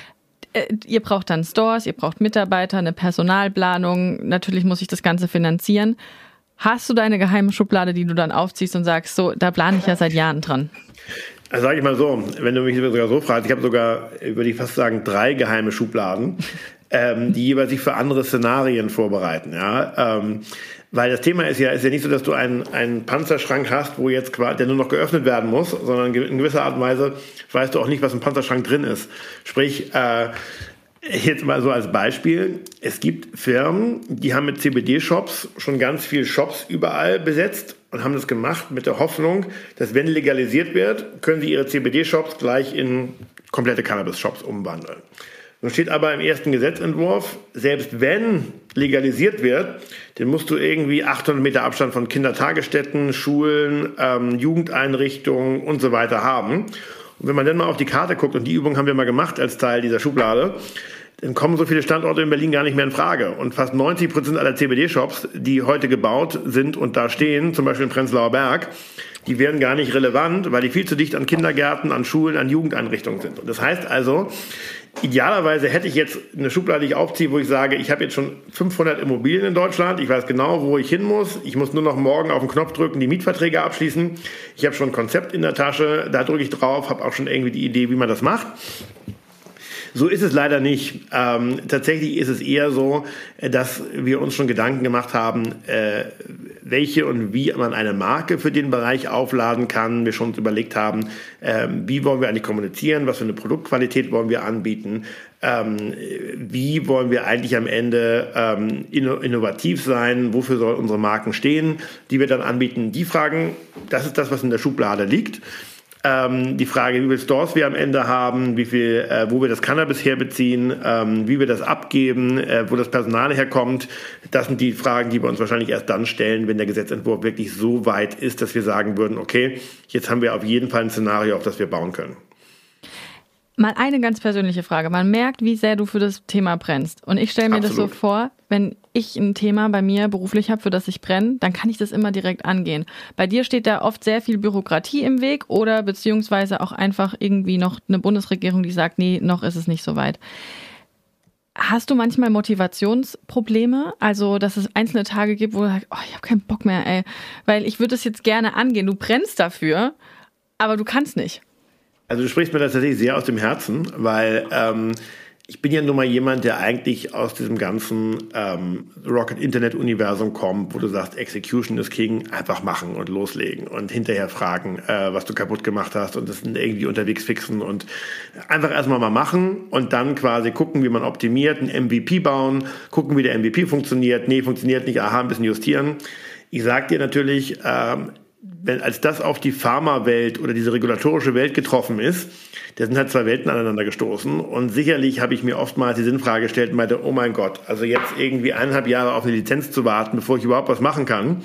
Äh, ihr braucht dann Stores, ihr braucht Mitarbeiter, eine Personalplanung. Natürlich muss ich das Ganze finanzieren. Hast du deine geheime Schublade, die du dann aufziehst und sagst, so, da plane ich ja seit Jahren dran? Also sage ich mal so, wenn du mich sogar so fragst, ich habe sogar, würde ich fast sagen, drei geheime Schubladen, ähm, die jeweils sich für andere Szenarien vorbereiten. Ja, ähm, weil das Thema ist ja, ist ja nicht so, dass du einen, einen Panzerschrank hast, wo jetzt quasi, der nur noch geöffnet werden muss, sondern in gewisser Art und Weise weißt du auch nicht, was im Panzerschrank drin ist. Sprich, äh, jetzt mal so als Beispiel, es gibt Firmen, die haben mit C B D-Shops schon ganz viele Shops überall besetzt und haben das gemacht mit der Hoffnung, dass wenn legalisiert wird, können sie ihre C B D-Shops gleich in komplette Cannabis-Shops umwandeln. Nun steht aber im ersten Gesetzentwurf, selbst wenn legalisiert wird, dann musst du irgendwie achthundert Meter Abstand von Kindertagesstätten, Schulen, ähm, Jugendeinrichtungen und so weiter haben. Und wenn man dann mal auf die Karte guckt, und die Übung haben wir mal gemacht als Teil dieser Schublade, dann kommen so viele Standorte in Berlin gar nicht mehr in Frage. Und fast neunzig Prozent aller C B D-Shops, die heute gebaut sind und da stehen, zum Beispiel in Prenzlauer Berg, die wären gar nicht relevant, weil die viel zu dicht an Kindergärten, an Schulen, an Jugendeinrichtungen sind. Und das heißt also, Idealerweise hätte ich jetzt eine Schublade, die ich aufziehe, wo ich sage, ich habe jetzt schon fünfhundert Immobilien in Deutschland, ich weiß genau, wo ich hin muss, ich muss nur noch morgen auf den Knopf drücken, die Mietverträge abschließen, ich habe schon ein Konzept in der Tasche, da drücke ich drauf, habe auch schon irgendwie die Idee, wie man das macht. So ist es leider nicht. Ähm, tatsächlich ist es eher so, dass wir uns schon Gedanken gemacht haben, äh, welche und wie man eine Marke für den Bereich aufladen kann. Wir schon uns überlegt haben, äh, wie wollen wir eigentlich kommunizieren, was für eine Produktqualität wollen wir anbieten, ähm, wie wollen wir eigentlich am Ende ähm, innovativ sein, wofür sollen unsere Marken stehen, die wir dann anbieten. Die Fragen, das ist das, was in der Schublade liegt. Ähm, die Frage, wie viele Stores wir am Ende haben, wie viel, äh, wo wir das Cannabis herbeziehen, ähm, wie wir das abgeben, äh, wo das Personal herkommt, das sind die Fragen, die wir uns wahrscheinlich erst dann stellen, wenn der Gesetzentwurf wirklich so weit ist, dass wir sagen würden, okay, jetzt haben wir auf jeden Fall ein Szenario, auf das wir bauen können. Mal eine ganz persönliche Frage. Man merkt, wie sehr du für das Thema brennst. Und ich stelle mir Absolut. das so vor, wenn ich ein Thema bei mir beruflich habe, für das ich brenne, dann kann ich das immer direkt angehen. Bei dir steht da oft sehr viel Bürokratie im Weg oder beziehungsweise auch einfach irgendwie noch eine Bundesregierung, die sagt, nee, noch ist es nicht so weit. Hast du manchmal Motivationsprobleme? Also, dass es einzelne Tage gibt, wo du sagst, oh, ich habe keinen Bock mehr, ey. Weil ich würde es jetzt gerne angehen. Du brennst dafür, aber du kannst nicht. Also du sprichst mir das tatsächlich sehr aus dem Herzen, weil ähm, ich bin ja nun mal jemand, der eigentlich aus diesem ganzen ähm, Rocket-Internet-Universum kommt, wo du sagst, Execution is King, einfach machen und loslegen und hinterher fragen, äh, was du kaputt gemacht hast und das irgendwie unterwegs fixen und einfach erstmal mal machen und dann quasi gucken, wie man optimiert, ein M V P bauen, gucken, wie der M V P funktioniert, nee, funktioniert nicht, aha, ein bisschen justieren. Ich sag dir natürlich, ähm, wenn als das auf die Pharmawelt oder diese regulatorische Welt getroffen ist, da sind halt zwei Welten aneinander gestoßen und sicherlich habe ich mir oftmals die Sinnfrage gestellt und meinte, oh mein Gott, also jetzt irgendwie eineinhalb Jahre auf eine Lizenz zu warten, bevor ich überhaupt was machen kann,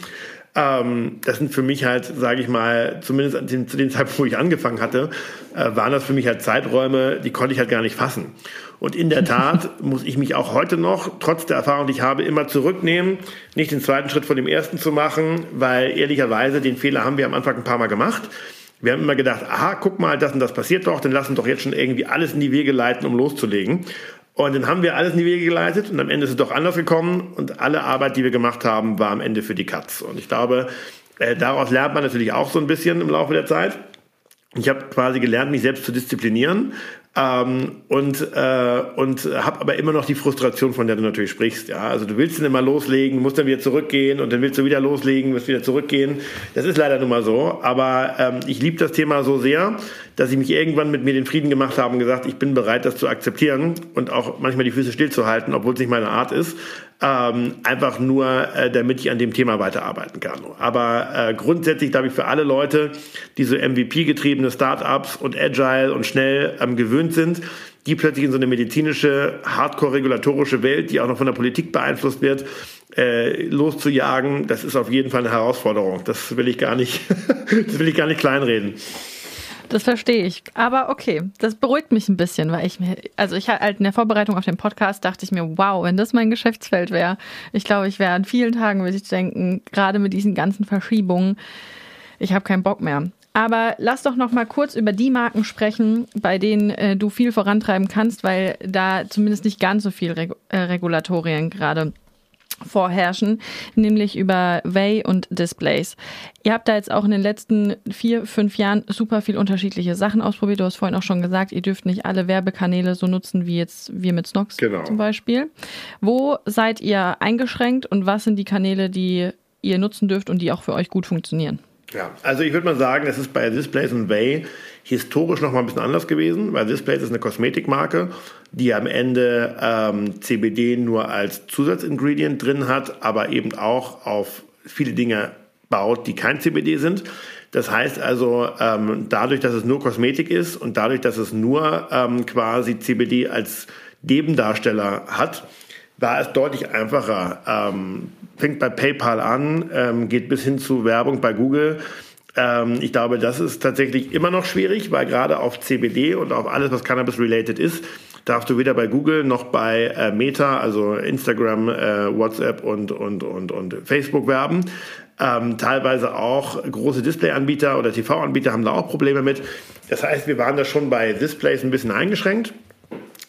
ähm, das sind für mich halt, sage ich mal, zumindest an dem, zu dem Zeitpunkt, wo ich angefangen hatte, äh, waren das für mich halt Zeiträume, die konnte ich halt gar nicht fassen. Und in der Tat muss ich mich auch heute noch, trotz der Erfahrung, die ich habe, immer zurücknehmen, nicht den zweiten Schritt von dem ersten zu machen, weil ehrlicherweise den Fehler haben wir am Anfang ein paar Mal gemacht. Wir haben immer gedacht, aha, guck mal, das und das passiert doch, dann lassen doch jetzt schon irgendwie alles in die Wege leiten, um loszulegen. Und dann haben wir alles in die Wege geleitet und am Ende ist es doch anders gekommen und alle Arbeit, die wir gemacht haben, war am Ende für die Katz. Und ich glaube, äh, daraus lernt man natürlich auch so ein bisschen im Laufe der Zeit. Ich habe quasi gelernt, mich selbst zu disziplinieren. Ähm, und äh, und habe aber immer noch die Frustration, von der du natürlich sprichst. Ja, also du willst dann immer loslegen, musst dann wieder zurückgehen und dann willst du wieder loslegen, musst wieder zurückgehen. Das ist leider nun mal so. Aber ähm, ich liebe das Thema so sehr, dass ich mich irgendwann mit mir den Frieden gemacht habe und gesagt, ich bin bereit, das zu akzeptieren und auch manchmal die Füße stillzuhalten, obwohl es nicht meine Art ist. Ähm, einfach nur, äh, damit ich an dem Thema weiterarbeiten kann. Aber äh, grundsätzlich, glaube ich, für alle Leute, die so M V P-getriebene Startups und Agile und schnell ähm, gewöhnt sind, die plötzlich in so eine medizinische, hardcore-regulatorische Welt, die auch noch von der Politik beeinflusst wird, äh, loszujagen, das ist auf jeden Fall eine Herausforderung. Das will ich gar nicht, das will ich gar nicht kleinreden. Das verstehe ich. Aber okay, das beruhigt mich ein bisschen, weil ich mir, also ich halt in der Vorbereitung auf den Podcast dachte ich mir, wow, wenn das mein Geschäftsfeld wäre, ich glaube, ich wäre an vielen Tagen, würde ich denken, gerade mit diesen ganzen Verschiebungen, ich habe keinen Bock mehr. Aber lass doch noch mal kurz über die Marken sprechen, bei denen äh, du viel vorantreiben kannst, weil da zumindest nicht ganz so viel Reg- äh, Regulatorien gerade vorherrschen, nämlich über Way und Displays. Ihr habt da jetzt auch in den letzten vier, fünf Jahren super viel unterschiedliche Sachen ausprobiert. Du hast vorhin auch schon gesagt, ihr dürft nicht alle Werbekanäle so nutzen wie jetzt wir mit Snox genau. zum Beispiel. Wo seid ihr eingeschränkt und was sind die Kanäle, die ihr nutzen dürft und die auch für euch gut funktionieren? Ja, also ich würde mal sagen, es ist bei Displays und Way historisch noch mal ein bisschen anders gewesen, weil Displays ist eine Kosmetikmarke, die am Ende ähm, C B D nur als Zusatzingredient drin hat, aber eben auch auf viele Dinge baut, die kein C B D sind. Das heißt also, ähm, dadurch, dass es nur Kosmetik ist und dadurch, dass es nur ähm, quasi C B D als Nebendarsteller hat, war es deutlich einfacher. Ähm, fängt bei PayPal an, ähm, geht bis hin zu Werbung bei Google. Ähm, ich glaube, das ist tatsächlich immer noch schwierig, weil gerade auf C B D und auf alles, was Cannabis-related ist, darfst du weder bei Google noch bei äh, Meta, also Instagram, äh, WhatsApp und, und, und, und Facebook werben. Ähm, teilweise auch große Display-Anbieter oder T V-Anbieter haben da auch Probleme mit. Das heißt, wir waren da schon bei Displays ein bisschen eingeschränkt.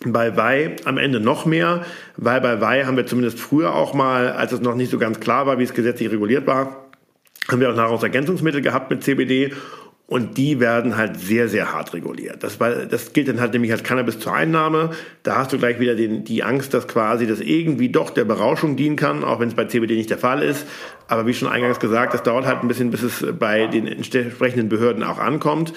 Bei Wei am Ende noch mehr, weil bei Wei haben wir zumindest früher auch mal, als es noch nicht so ganz klar war, wie es gesetzlich reguliert war, haben wir auch Nahrungsergänzungsmittel gehabt mit C B D und die werden halt sehr, sehr hart reguliert. Das, war, das gilt dann halt nämlich als Cannabis zur Einnahme. Da hast du gleich wieder den, die Angst, dass quasi das irgendwie doch der Berauschung dienen kann, auch wenn es bei C B D nicht der Fall ist. Aber wie schon eingangs gesagt, das dauert halt ein bisschen, bis es bei den entsprechenden Behörden auch ankommt.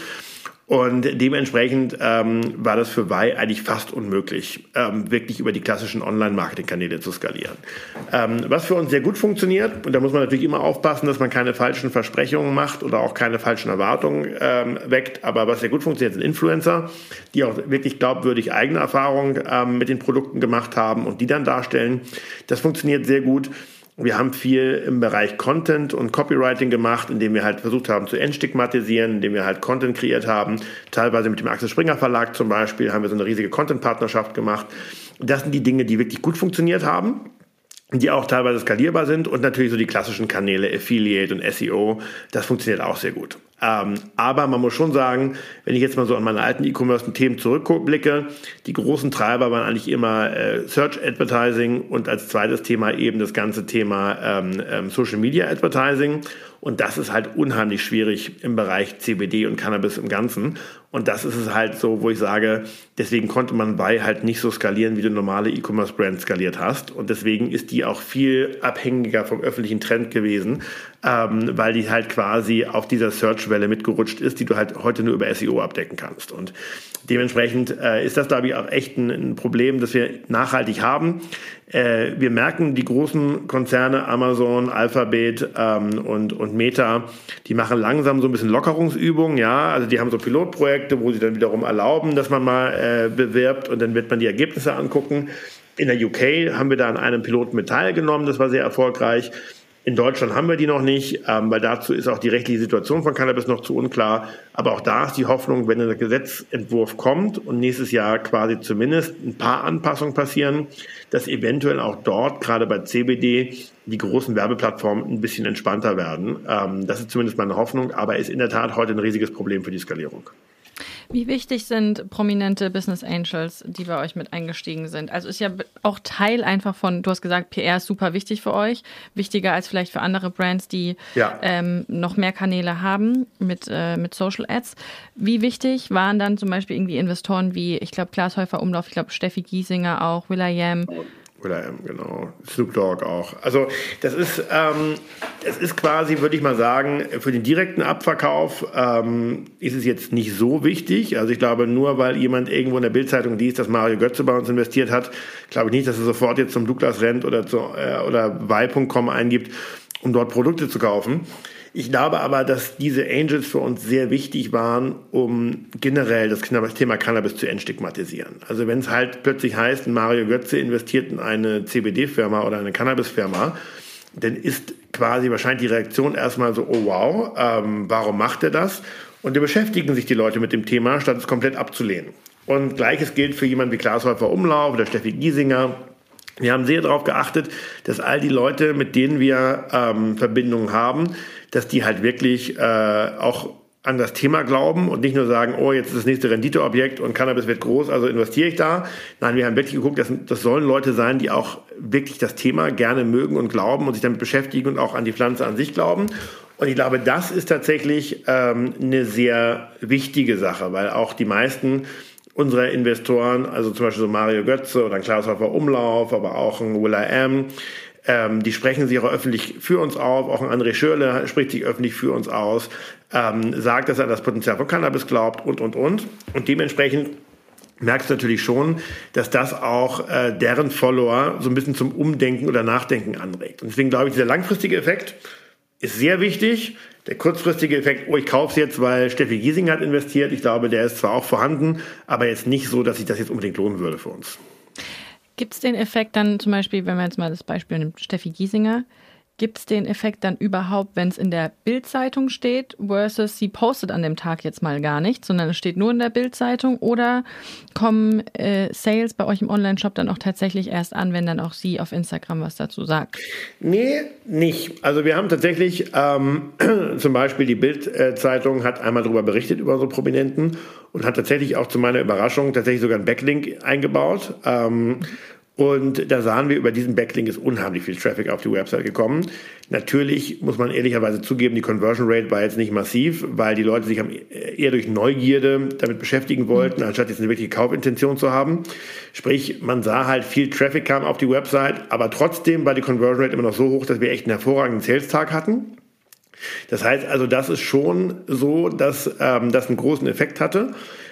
Und dementsprechend ähm, war das für Wei eigentlich fast unmöglich, ähm, wirklich über die klassischen Online-Marketing-Kanäle zu skalieren. Ähm, was für uns sehr gut funktioniert, und da muss man natürlich immer aufpassen, dass man keine falschen Versprechungen macht oder auch keine falschen Erwartungen ähm, weckt, aber was sehr gut funktioniert, sind Influencer, die auch wirklich glaubwürdig eigene Erfahrungen ähm, mit den Produkten gemacht haben und die dann darstellen. Das funktioniert sehr gut. Wir haben viel im Bereich Content und Copywriting gemacht, indem wir halt versucht haben zu entstigmatisieren, indem wir halt Content kreiert haben. Teilweise mit dem Axel Springer Verlag zum Beispiel haben wir so eine riesige Content-Partnerschaft gemacht. Das sind die Dinge, die wirklich gut funktioniert haben, die auch teilweise skalierbar sind und natürlich so die klassischen Kanäle Affiliate und S E O. Das funktioniert auch sehr gut. Ähm, aber man muss schon sagen, wenn ich jetzt mal so an meine alten E-Commerce-Themen zurückblicke, die großen Treiber waren eigentlich immer äh, Search Advertising und als zweites Thema eben das ganze Thema ähm, ähm, Social Media Advertising. Und das ist halt unheimlich schwierig im Bereich C B D und Cannabis im Ganzen. Und das ist es halt so, wo ich sage, deswegen konnte man bei halt nicht so skalieren, wie du normale E-Commerce-Brands skaliert hast. Und deswegen ist die auch viel abhängiger vom öffentlichen Trend gewesen, ähm, weil die halt quasi auf dieser Search-Welle mitgerutscht ist, die du halt heute nur über S E O abdecken kannst. Und dementsprechend äh, ist das, glaube ich, auch echt ein, ein Problem, das wir nachhaltig haben. Äh, wir merken, die großen Konzerne, Amazon, Alphabet ähm, und, und Meta, die machen langsam so ein bisschen Lockerungsübungen, ja, also die haben so Pilotprojekte, wo sie dann wiederum erlauben, dass man mal äh, bewirbt und dann wird man die Ergebnisse angucken. In der U K haben wir da an einem Piloten mit teilgenommen, das war sehr erfolgreich. In Deutschland haben wir die noch nicht, ähm, weil dazu ist auch die rechtliche Situation von Cannabis noch zu unklar. Aber auch da ist die Hoffnung, wenn der Gesetzentwurf kommt und nächstes Jahr quasi zumindest ein paar Anpassungen passieren, dass eventuell auch dort, gerade bei C B D, die großen Werbeplattformen ein bisschen entspannter werden. Ähm, das ist zumindest meine Hoffnung, aber ist in der Tat heute ein riesiges Problem für die Skalierung. Wie wichtig sind prominente Business Angels, die bei euch mit eingestiegen sind? Also ist ja auch Teil einfach von, du hast gesagt, P R ist super wichtig für euch, wichtiger als vielleicht für andere Brands, die ja. ähm, noch mehr Kanäle haben mit, äh, mit Social Ads. Wie wichtig waren dann zum Beispiel irgendwie Investoren wie, ich glaube, Klaas Häufer Umlauf, ich glaube, Steffi Giesinger auch, will.i.am, will.i.am, genau. Snoop Dogg auch. Also das ist, ähm, das ist quasi, würde ich mal sagen, für den direkten Abverkauf ähm, ist es jetzt nicht so wichtig. Also ich glaube, nur weil jemand irgendwo in der Bildzeitung liest, dass Mario Götze bei uns investiert hat, glaube ich nicht, dass er sofort jetzt zum Douglas rennt oder zu äh, oder wei punkt com eingibt, um dort Produkte zu kaufen. Ich glaube aber, dass diese Angels für uns sehr wichtig waren, um generell das Thema Cannabis zu entstigmatisieren. Also wenn es halt plötzlich heißt, Mario Götze investiert in eine C B D-Firma oder eine Cannabis-Firma, dann ist quasi wahrscheinlich die Reaktion erstmal so, oh wow, ähm, warum macht er das? Und dann beschäftigen sich die Leute mit dem Thema, statt es komplett abzulehnen. Und Gleiches gilt für jemanden wie Klaas Häufer Umlauf oder Steffi Giesinger. Wir haben sehr darauf geachtet, dass all die Leute, mit denen wir ähm, Verbindungen haben, dass die halt wirklich äh, auch an das Thema glauben und nicht nur sagen, oh, jetzt ist das nächste Renditeobjekt und Cannabis wird groß, also investiere ich da. Nein, wir haben wirklich geguckt, dass, das sollen Leute sein, die auch wirklich das Thema gerne mögen und glauben und sich damit beschäftigen und auch an die Pflanze an sich glauben. Und ich glaube, das ist tatsächlich ähm, eine sehr wichtige Sache, weil auch die meisten unserer Investoren, also zum Beispiel so Mario Götze oder ein Klaas Häufer Umlauf, aber auch ein will.i.am, ähm, die sprechen sich auch öffentlich für uns auf. Auch ein André Schürrle spricht sich öffentlich für uns aus, ähm, sagt, dass er an das Potenzial von Cannabis glaubt und, und, und. Und dementsprechend merkst du natürlich schon, dass das auch äh, deren Follower so ein bisschen zum Umdenken oder Nachdenken anregt. Und deswegen glaube ich, dieser langfristige Effekt ist sehr wichtig. Der kurzfristige Effekt, oh, ich kaufe es jetzt, weil Steffi Giesinger hat investiert. Ich glaube, der ist zwar auch vorhanden, aber jetzt nicht so, dass sich das jetzt unbedingt lohnen würde für uns. Gibt es den Effekt dann zum Beispiel, wenn man jetzt mal das Beispiel nimmt, Steffi Giesinger, gibt es den Effekt dann überhaupt, wenn es in der Bild-Zeitung steht, versus sie postet an dem Tag jetzt mal gar nichts, sondern es steht nur in der Bild-Zeitung, oder kommen äh, Sales bei euch im Online-Shop dann auch tatsächlich erst an, wenn dann auch sie auf Instagram was dazu sagt? Nee, nicht. Also wir haben tatsächlich, ähm, zum Beispiel die Bild-Zeitung hat einmal darüber berichtet, über unsere Prominenten, und hat tatsächlich auch zu meiner Überraschung tatsächlich sogar einen Backlink eingebaut. Ähm, Und da sahen wir, über diesen Backlink ist unheimlich viel Traffic auf die Website gekommen. Natürlich muss man ehrlicherweise zugeben, die Conversion Rate war jetzt nicht massiv, weil die Leute sich eher durch Neugierde damit beschäftigen wollten, anstatt jetzt eine wirkliche Kaufintention zu haben. Sprich, man sah halt, viel Traffic kam auf die Website, aber trotzdem war die Conversion Rate immer noch so hoch, dass wir echt einen hervorragenden Sales-Tag hatten. Das heißt also, das ist schon so, dass ähm, das einen großen Effekt hatte.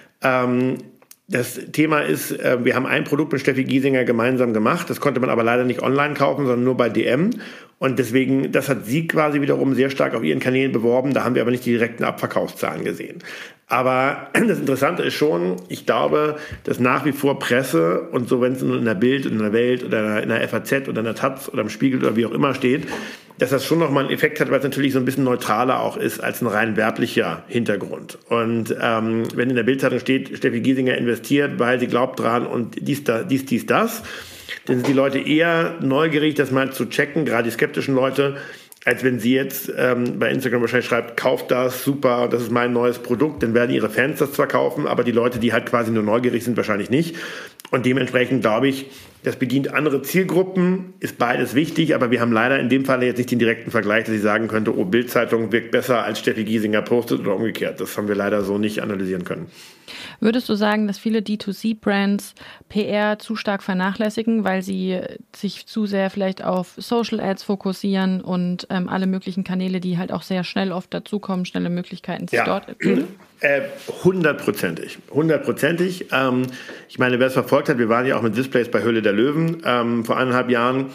Ähm, Das Thema ist, wir haben ein Produkt mit Steffi Giesinger gemeinsam gemacht. Das konnte man aber leider nicht online kaufen, sondern nur bei D M. Und deswegen, das hat sie quasi wiederum sehr stark auf ihren Kanälen beworben. Da haben wir aber nicht die direkten Abverkaufszahlen gesehen. Aber das Interessante ist schon, ich glaube, dass nach wie vor Presse und so, wenn es in der Bild, in der Welt oder in der F A Z oder in der Taz oder im Spiegel oder wie auch immer steht, dass das schon nochmal einen Effekt hat, weil es natürlich so ein bisschen neutraler auch ist als ein rein werblicher Hintergrund. Und ähm, wenn in der Bildzeitung steht, Steffi Giesinger investiert, weil sie glaubt dran und dies, da, dies, dies, das, dann sind die Leute eher neugierig, das mal zu checken, gerade die skeptischen Leute, als wenn sie jetzt ähm, bei Instagram wahrscheinlich schreibt, kauft das, super, das ist mein neues Produkt, dann werden ihre Fans das zwar kaufen, aber die Leute, die halt quasi nur neugierig sind, wahrscheinlich nicht. Und dementsprechend glaube ich, das bedient andere Zielgruppen, ist beides wichtig, aber wir haben leider in dem Fall jetzt nicht den direkten Vergleich, dass ich sagen könnte, oh, Bild-Zeitung wirkt besser als Steffi Giesinger postet oder umgekehrt. Das haben wir leider so nicht analysieren können. Würdest du sagen, dass viele D zwei C-Brands P R zu stark vernachlässigen, weil sie sich zu sehr vielleicht auf Social Ads fokussieren und ähm, alle möglichen Kanäle, die halt auch sehr schnell oft dazukommen, schnelle Möglichkeiten, sich ja. dort... Äh, hundertprozentig, hundertprozentig. Ähm, ich meine, wer es verfolgt hat, wir waren ja auch mit Displays bei Höhle der Löwen ähm, vor eineinhalb Jahren.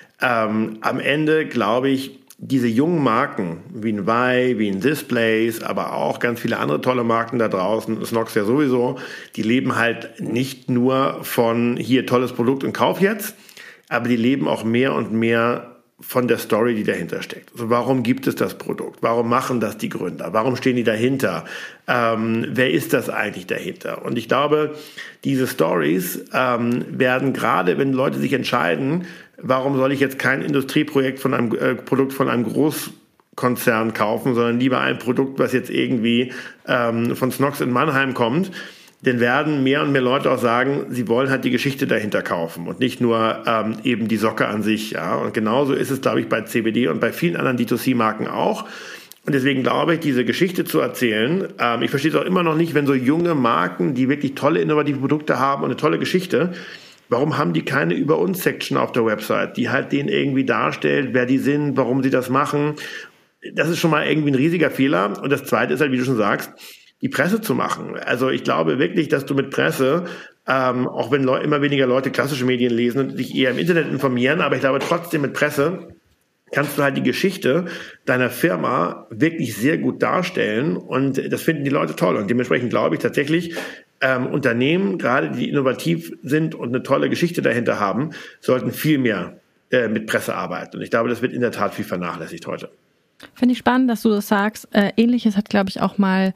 Ähm, am Ende glaube ich, diese jungen Marken wie ein Vai, wie ein Displays, aber auch ganz viele andere tolle Marken da draußen, Snox ja sowieso, die leben halt nicht nur von hier tolles Produkt und Kauf jetzt, aber die leben auch mehr und mehr von der Story, die dahinter steckt. Also warum gibt es das Produkt? Warum machen das die Gründer? Warum stehen die dahinter? Ähm, wer ist das eigentlich dahinter? Und ich glaube, diese Stories ähm, werden gerade, wenn Leute sich entscheiden, warum soll ich jetzt kein Industrieprojekt von einem äh, Produkt von einem Großkonzern kaufen, sondern lieber ein Produkt, was jetzt irgendwie ähm, von Snox in Mannheim kommt, dann werden mehr und mehr Leute auch sagen, sie wollen halt die Geschichte dahinter kaufen und nicht nur ähm, eben die Socke an sich. Ja. Und genauso ist es, glaube ich, bei C B D und bei vielen anderen D zwei C-Marken auch. Und deswegen glaube ich, diese Geschichte zu erzählen, ähm, ich verstehe es auch immer noch nicht, wenn so junge Marken, die wirklich tolle, innovative Produkte haben und eine tolle Geschichte, warum haben die keine Über-uns-Section auf der Website, die halt denen irgendwie darstellt, wer die sind, warum sie das machen. Das ist schon mal irgendwie ein riesiger Fehler. Und das Zweite ist halt, wie du schon sagst, die Presse zu machen. Also ich glaube wirklich, dass du mit Presse, ähm, auch wenn Leu- immer weniger Leute klassische Medien lesen und sich eher im Internet informieren, aber ich glaube trotzdem mit Presse kannst du halt die Geschichte deiner Firma wirklich sehr gut darstellen und das finden die Leute toll. Und dementsprechend glaube ich tatsächlich, ähm, Unternehmen, gerade die innovativ sind und eine tolle Geschichte dahinter haben, sollten viel mehr äh, mit Presse arbeiten. Und ich glaube, das wird in der Tat viel vernachlässigt heute. Finde ich spannend, dass du das sagst. Äh, Ähnliches hat, glaube ich, auch mal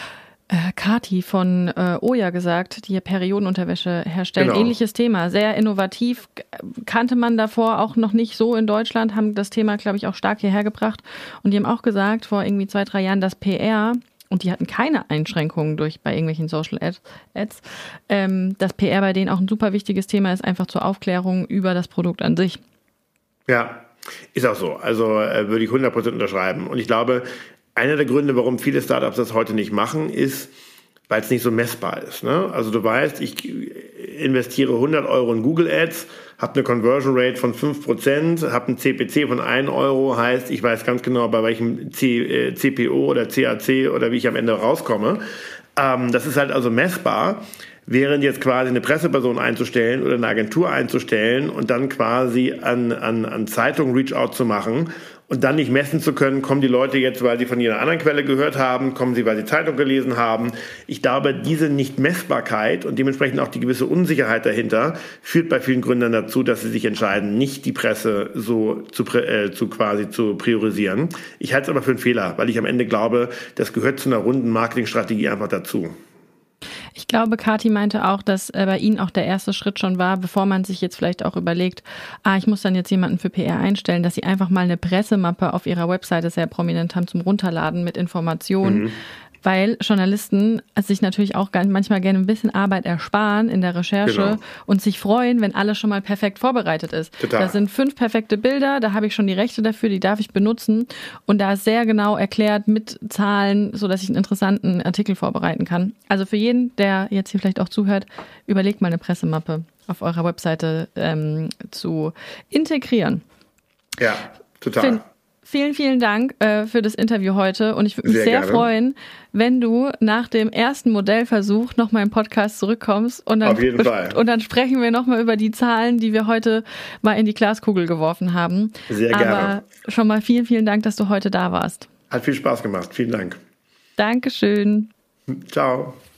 Äh, Kati von äh, Oja gesagt, die ja Periodenunterwäsche herstellen. Genau. Ähnliches Thema, sehr innovativ, kannte man davor auch noch nicht so in Deutschland, haben das Thema, glaube ich, auch stark hierher gebracht. Und die haben auch gesagt, vor irgendwie zwei, drei Jahren, dass P R, und die hatten keine Einschränkungen durch bei irgendwelchen Social Ads, Ads ähm, dass P R bei denen auch ein super wichtiges Thema ist, einfach zur Aufklärung über das Produkt an sich. Ja, ist auch so. Also äh, würde ich hundert Prozent unterschreiben. Und ich glaube, einer der Gründe, warum viele Startups das heute nicht machen, ist, weil es nicht so messbar ist. Ne? Also du weißt, ich investiere hundert Euro in Google Ads, habe eine Conversion Rate von fünf Prozent, habe ein C P C von ein Euro, heißt, ich weiß ganz genau, bei welchem C, äh, C P O oder C A C oder wie ich am Ende rauskomme. Ähm, das ist halt also messbar. Während jetzt quasi eine Presseperson einzustellen oder eine Agentur einzustellen und dann quasi an, an, an Zeitungen Reach-out zu machen und dann nicht messen zu können, kommen die Leute jetzt, weil sie von jeder anderen Quelle gehört haben, kommen sie, weil sie Zeitung gelesen haben. Ich glaube, diese Nicht-Messbarkeit und dementsprechend auch die gewisse Unsicherheit dahinter führt bei vielen Gründern dazu, dass sie sich entscheiden, nicht die Presse so zu, äh, zu quasi zu priorisieren. Ich halte es aber für einen Fehler, weil ich am Ende glaube, das gehört zu einer runden Marketingstrategie einfach dazu. Ich glaube, Kati meinte auch, dass äh, bei Ihnen auch der erste Schritt schon war, bevor man sich jetzt vielleicht auch überlegt, ah, ich muss dann jetzt jemanden für P R einstellen, dass Sie einfach mal eine Pressemappe auf Ihrer Webseite sehr prominent haben zum Runterladen mit Informationen, mhm. weil Journalisten sich natürlich auch manchmal gerne ein bisschen Arbeit ersparen in der Recherche genau. und sich freuen, wenn alles schon mal perfekt vorbereitet ist. Total. Das sind fünf perfekte Bilder, da habe ich schon die Rechte dafür, die darf ich benutzen und da ist sehr genau erklärt mit Zahlen, sodass ich einen interessanten Artikel vorbereiten kann. Also für jeden, der jetzt hier vielleicht auch zuhört, überlegt mal eine Pressemappe auf eurer Webseite ähm, zu integrieren. Ja, total. Finn, vielen, vielen Dank äh, für das Interview heute und ich würde mich sehr, sehr freuen, wenn du nach dem ersten Modellversuch nochmal im Podcast zurückkommst und dann, Auf jeden Fall. Und dann sprechen wir nochmal über die Zahlen, die wir heute mal in die Glaskugel geworfen haben. Sehr gerne. Aber schon mal vielen, vielen Dank, dass du heute da warst. Hat viel Spaß gemacht. Vielen Dank. Dankeschön. Ciao.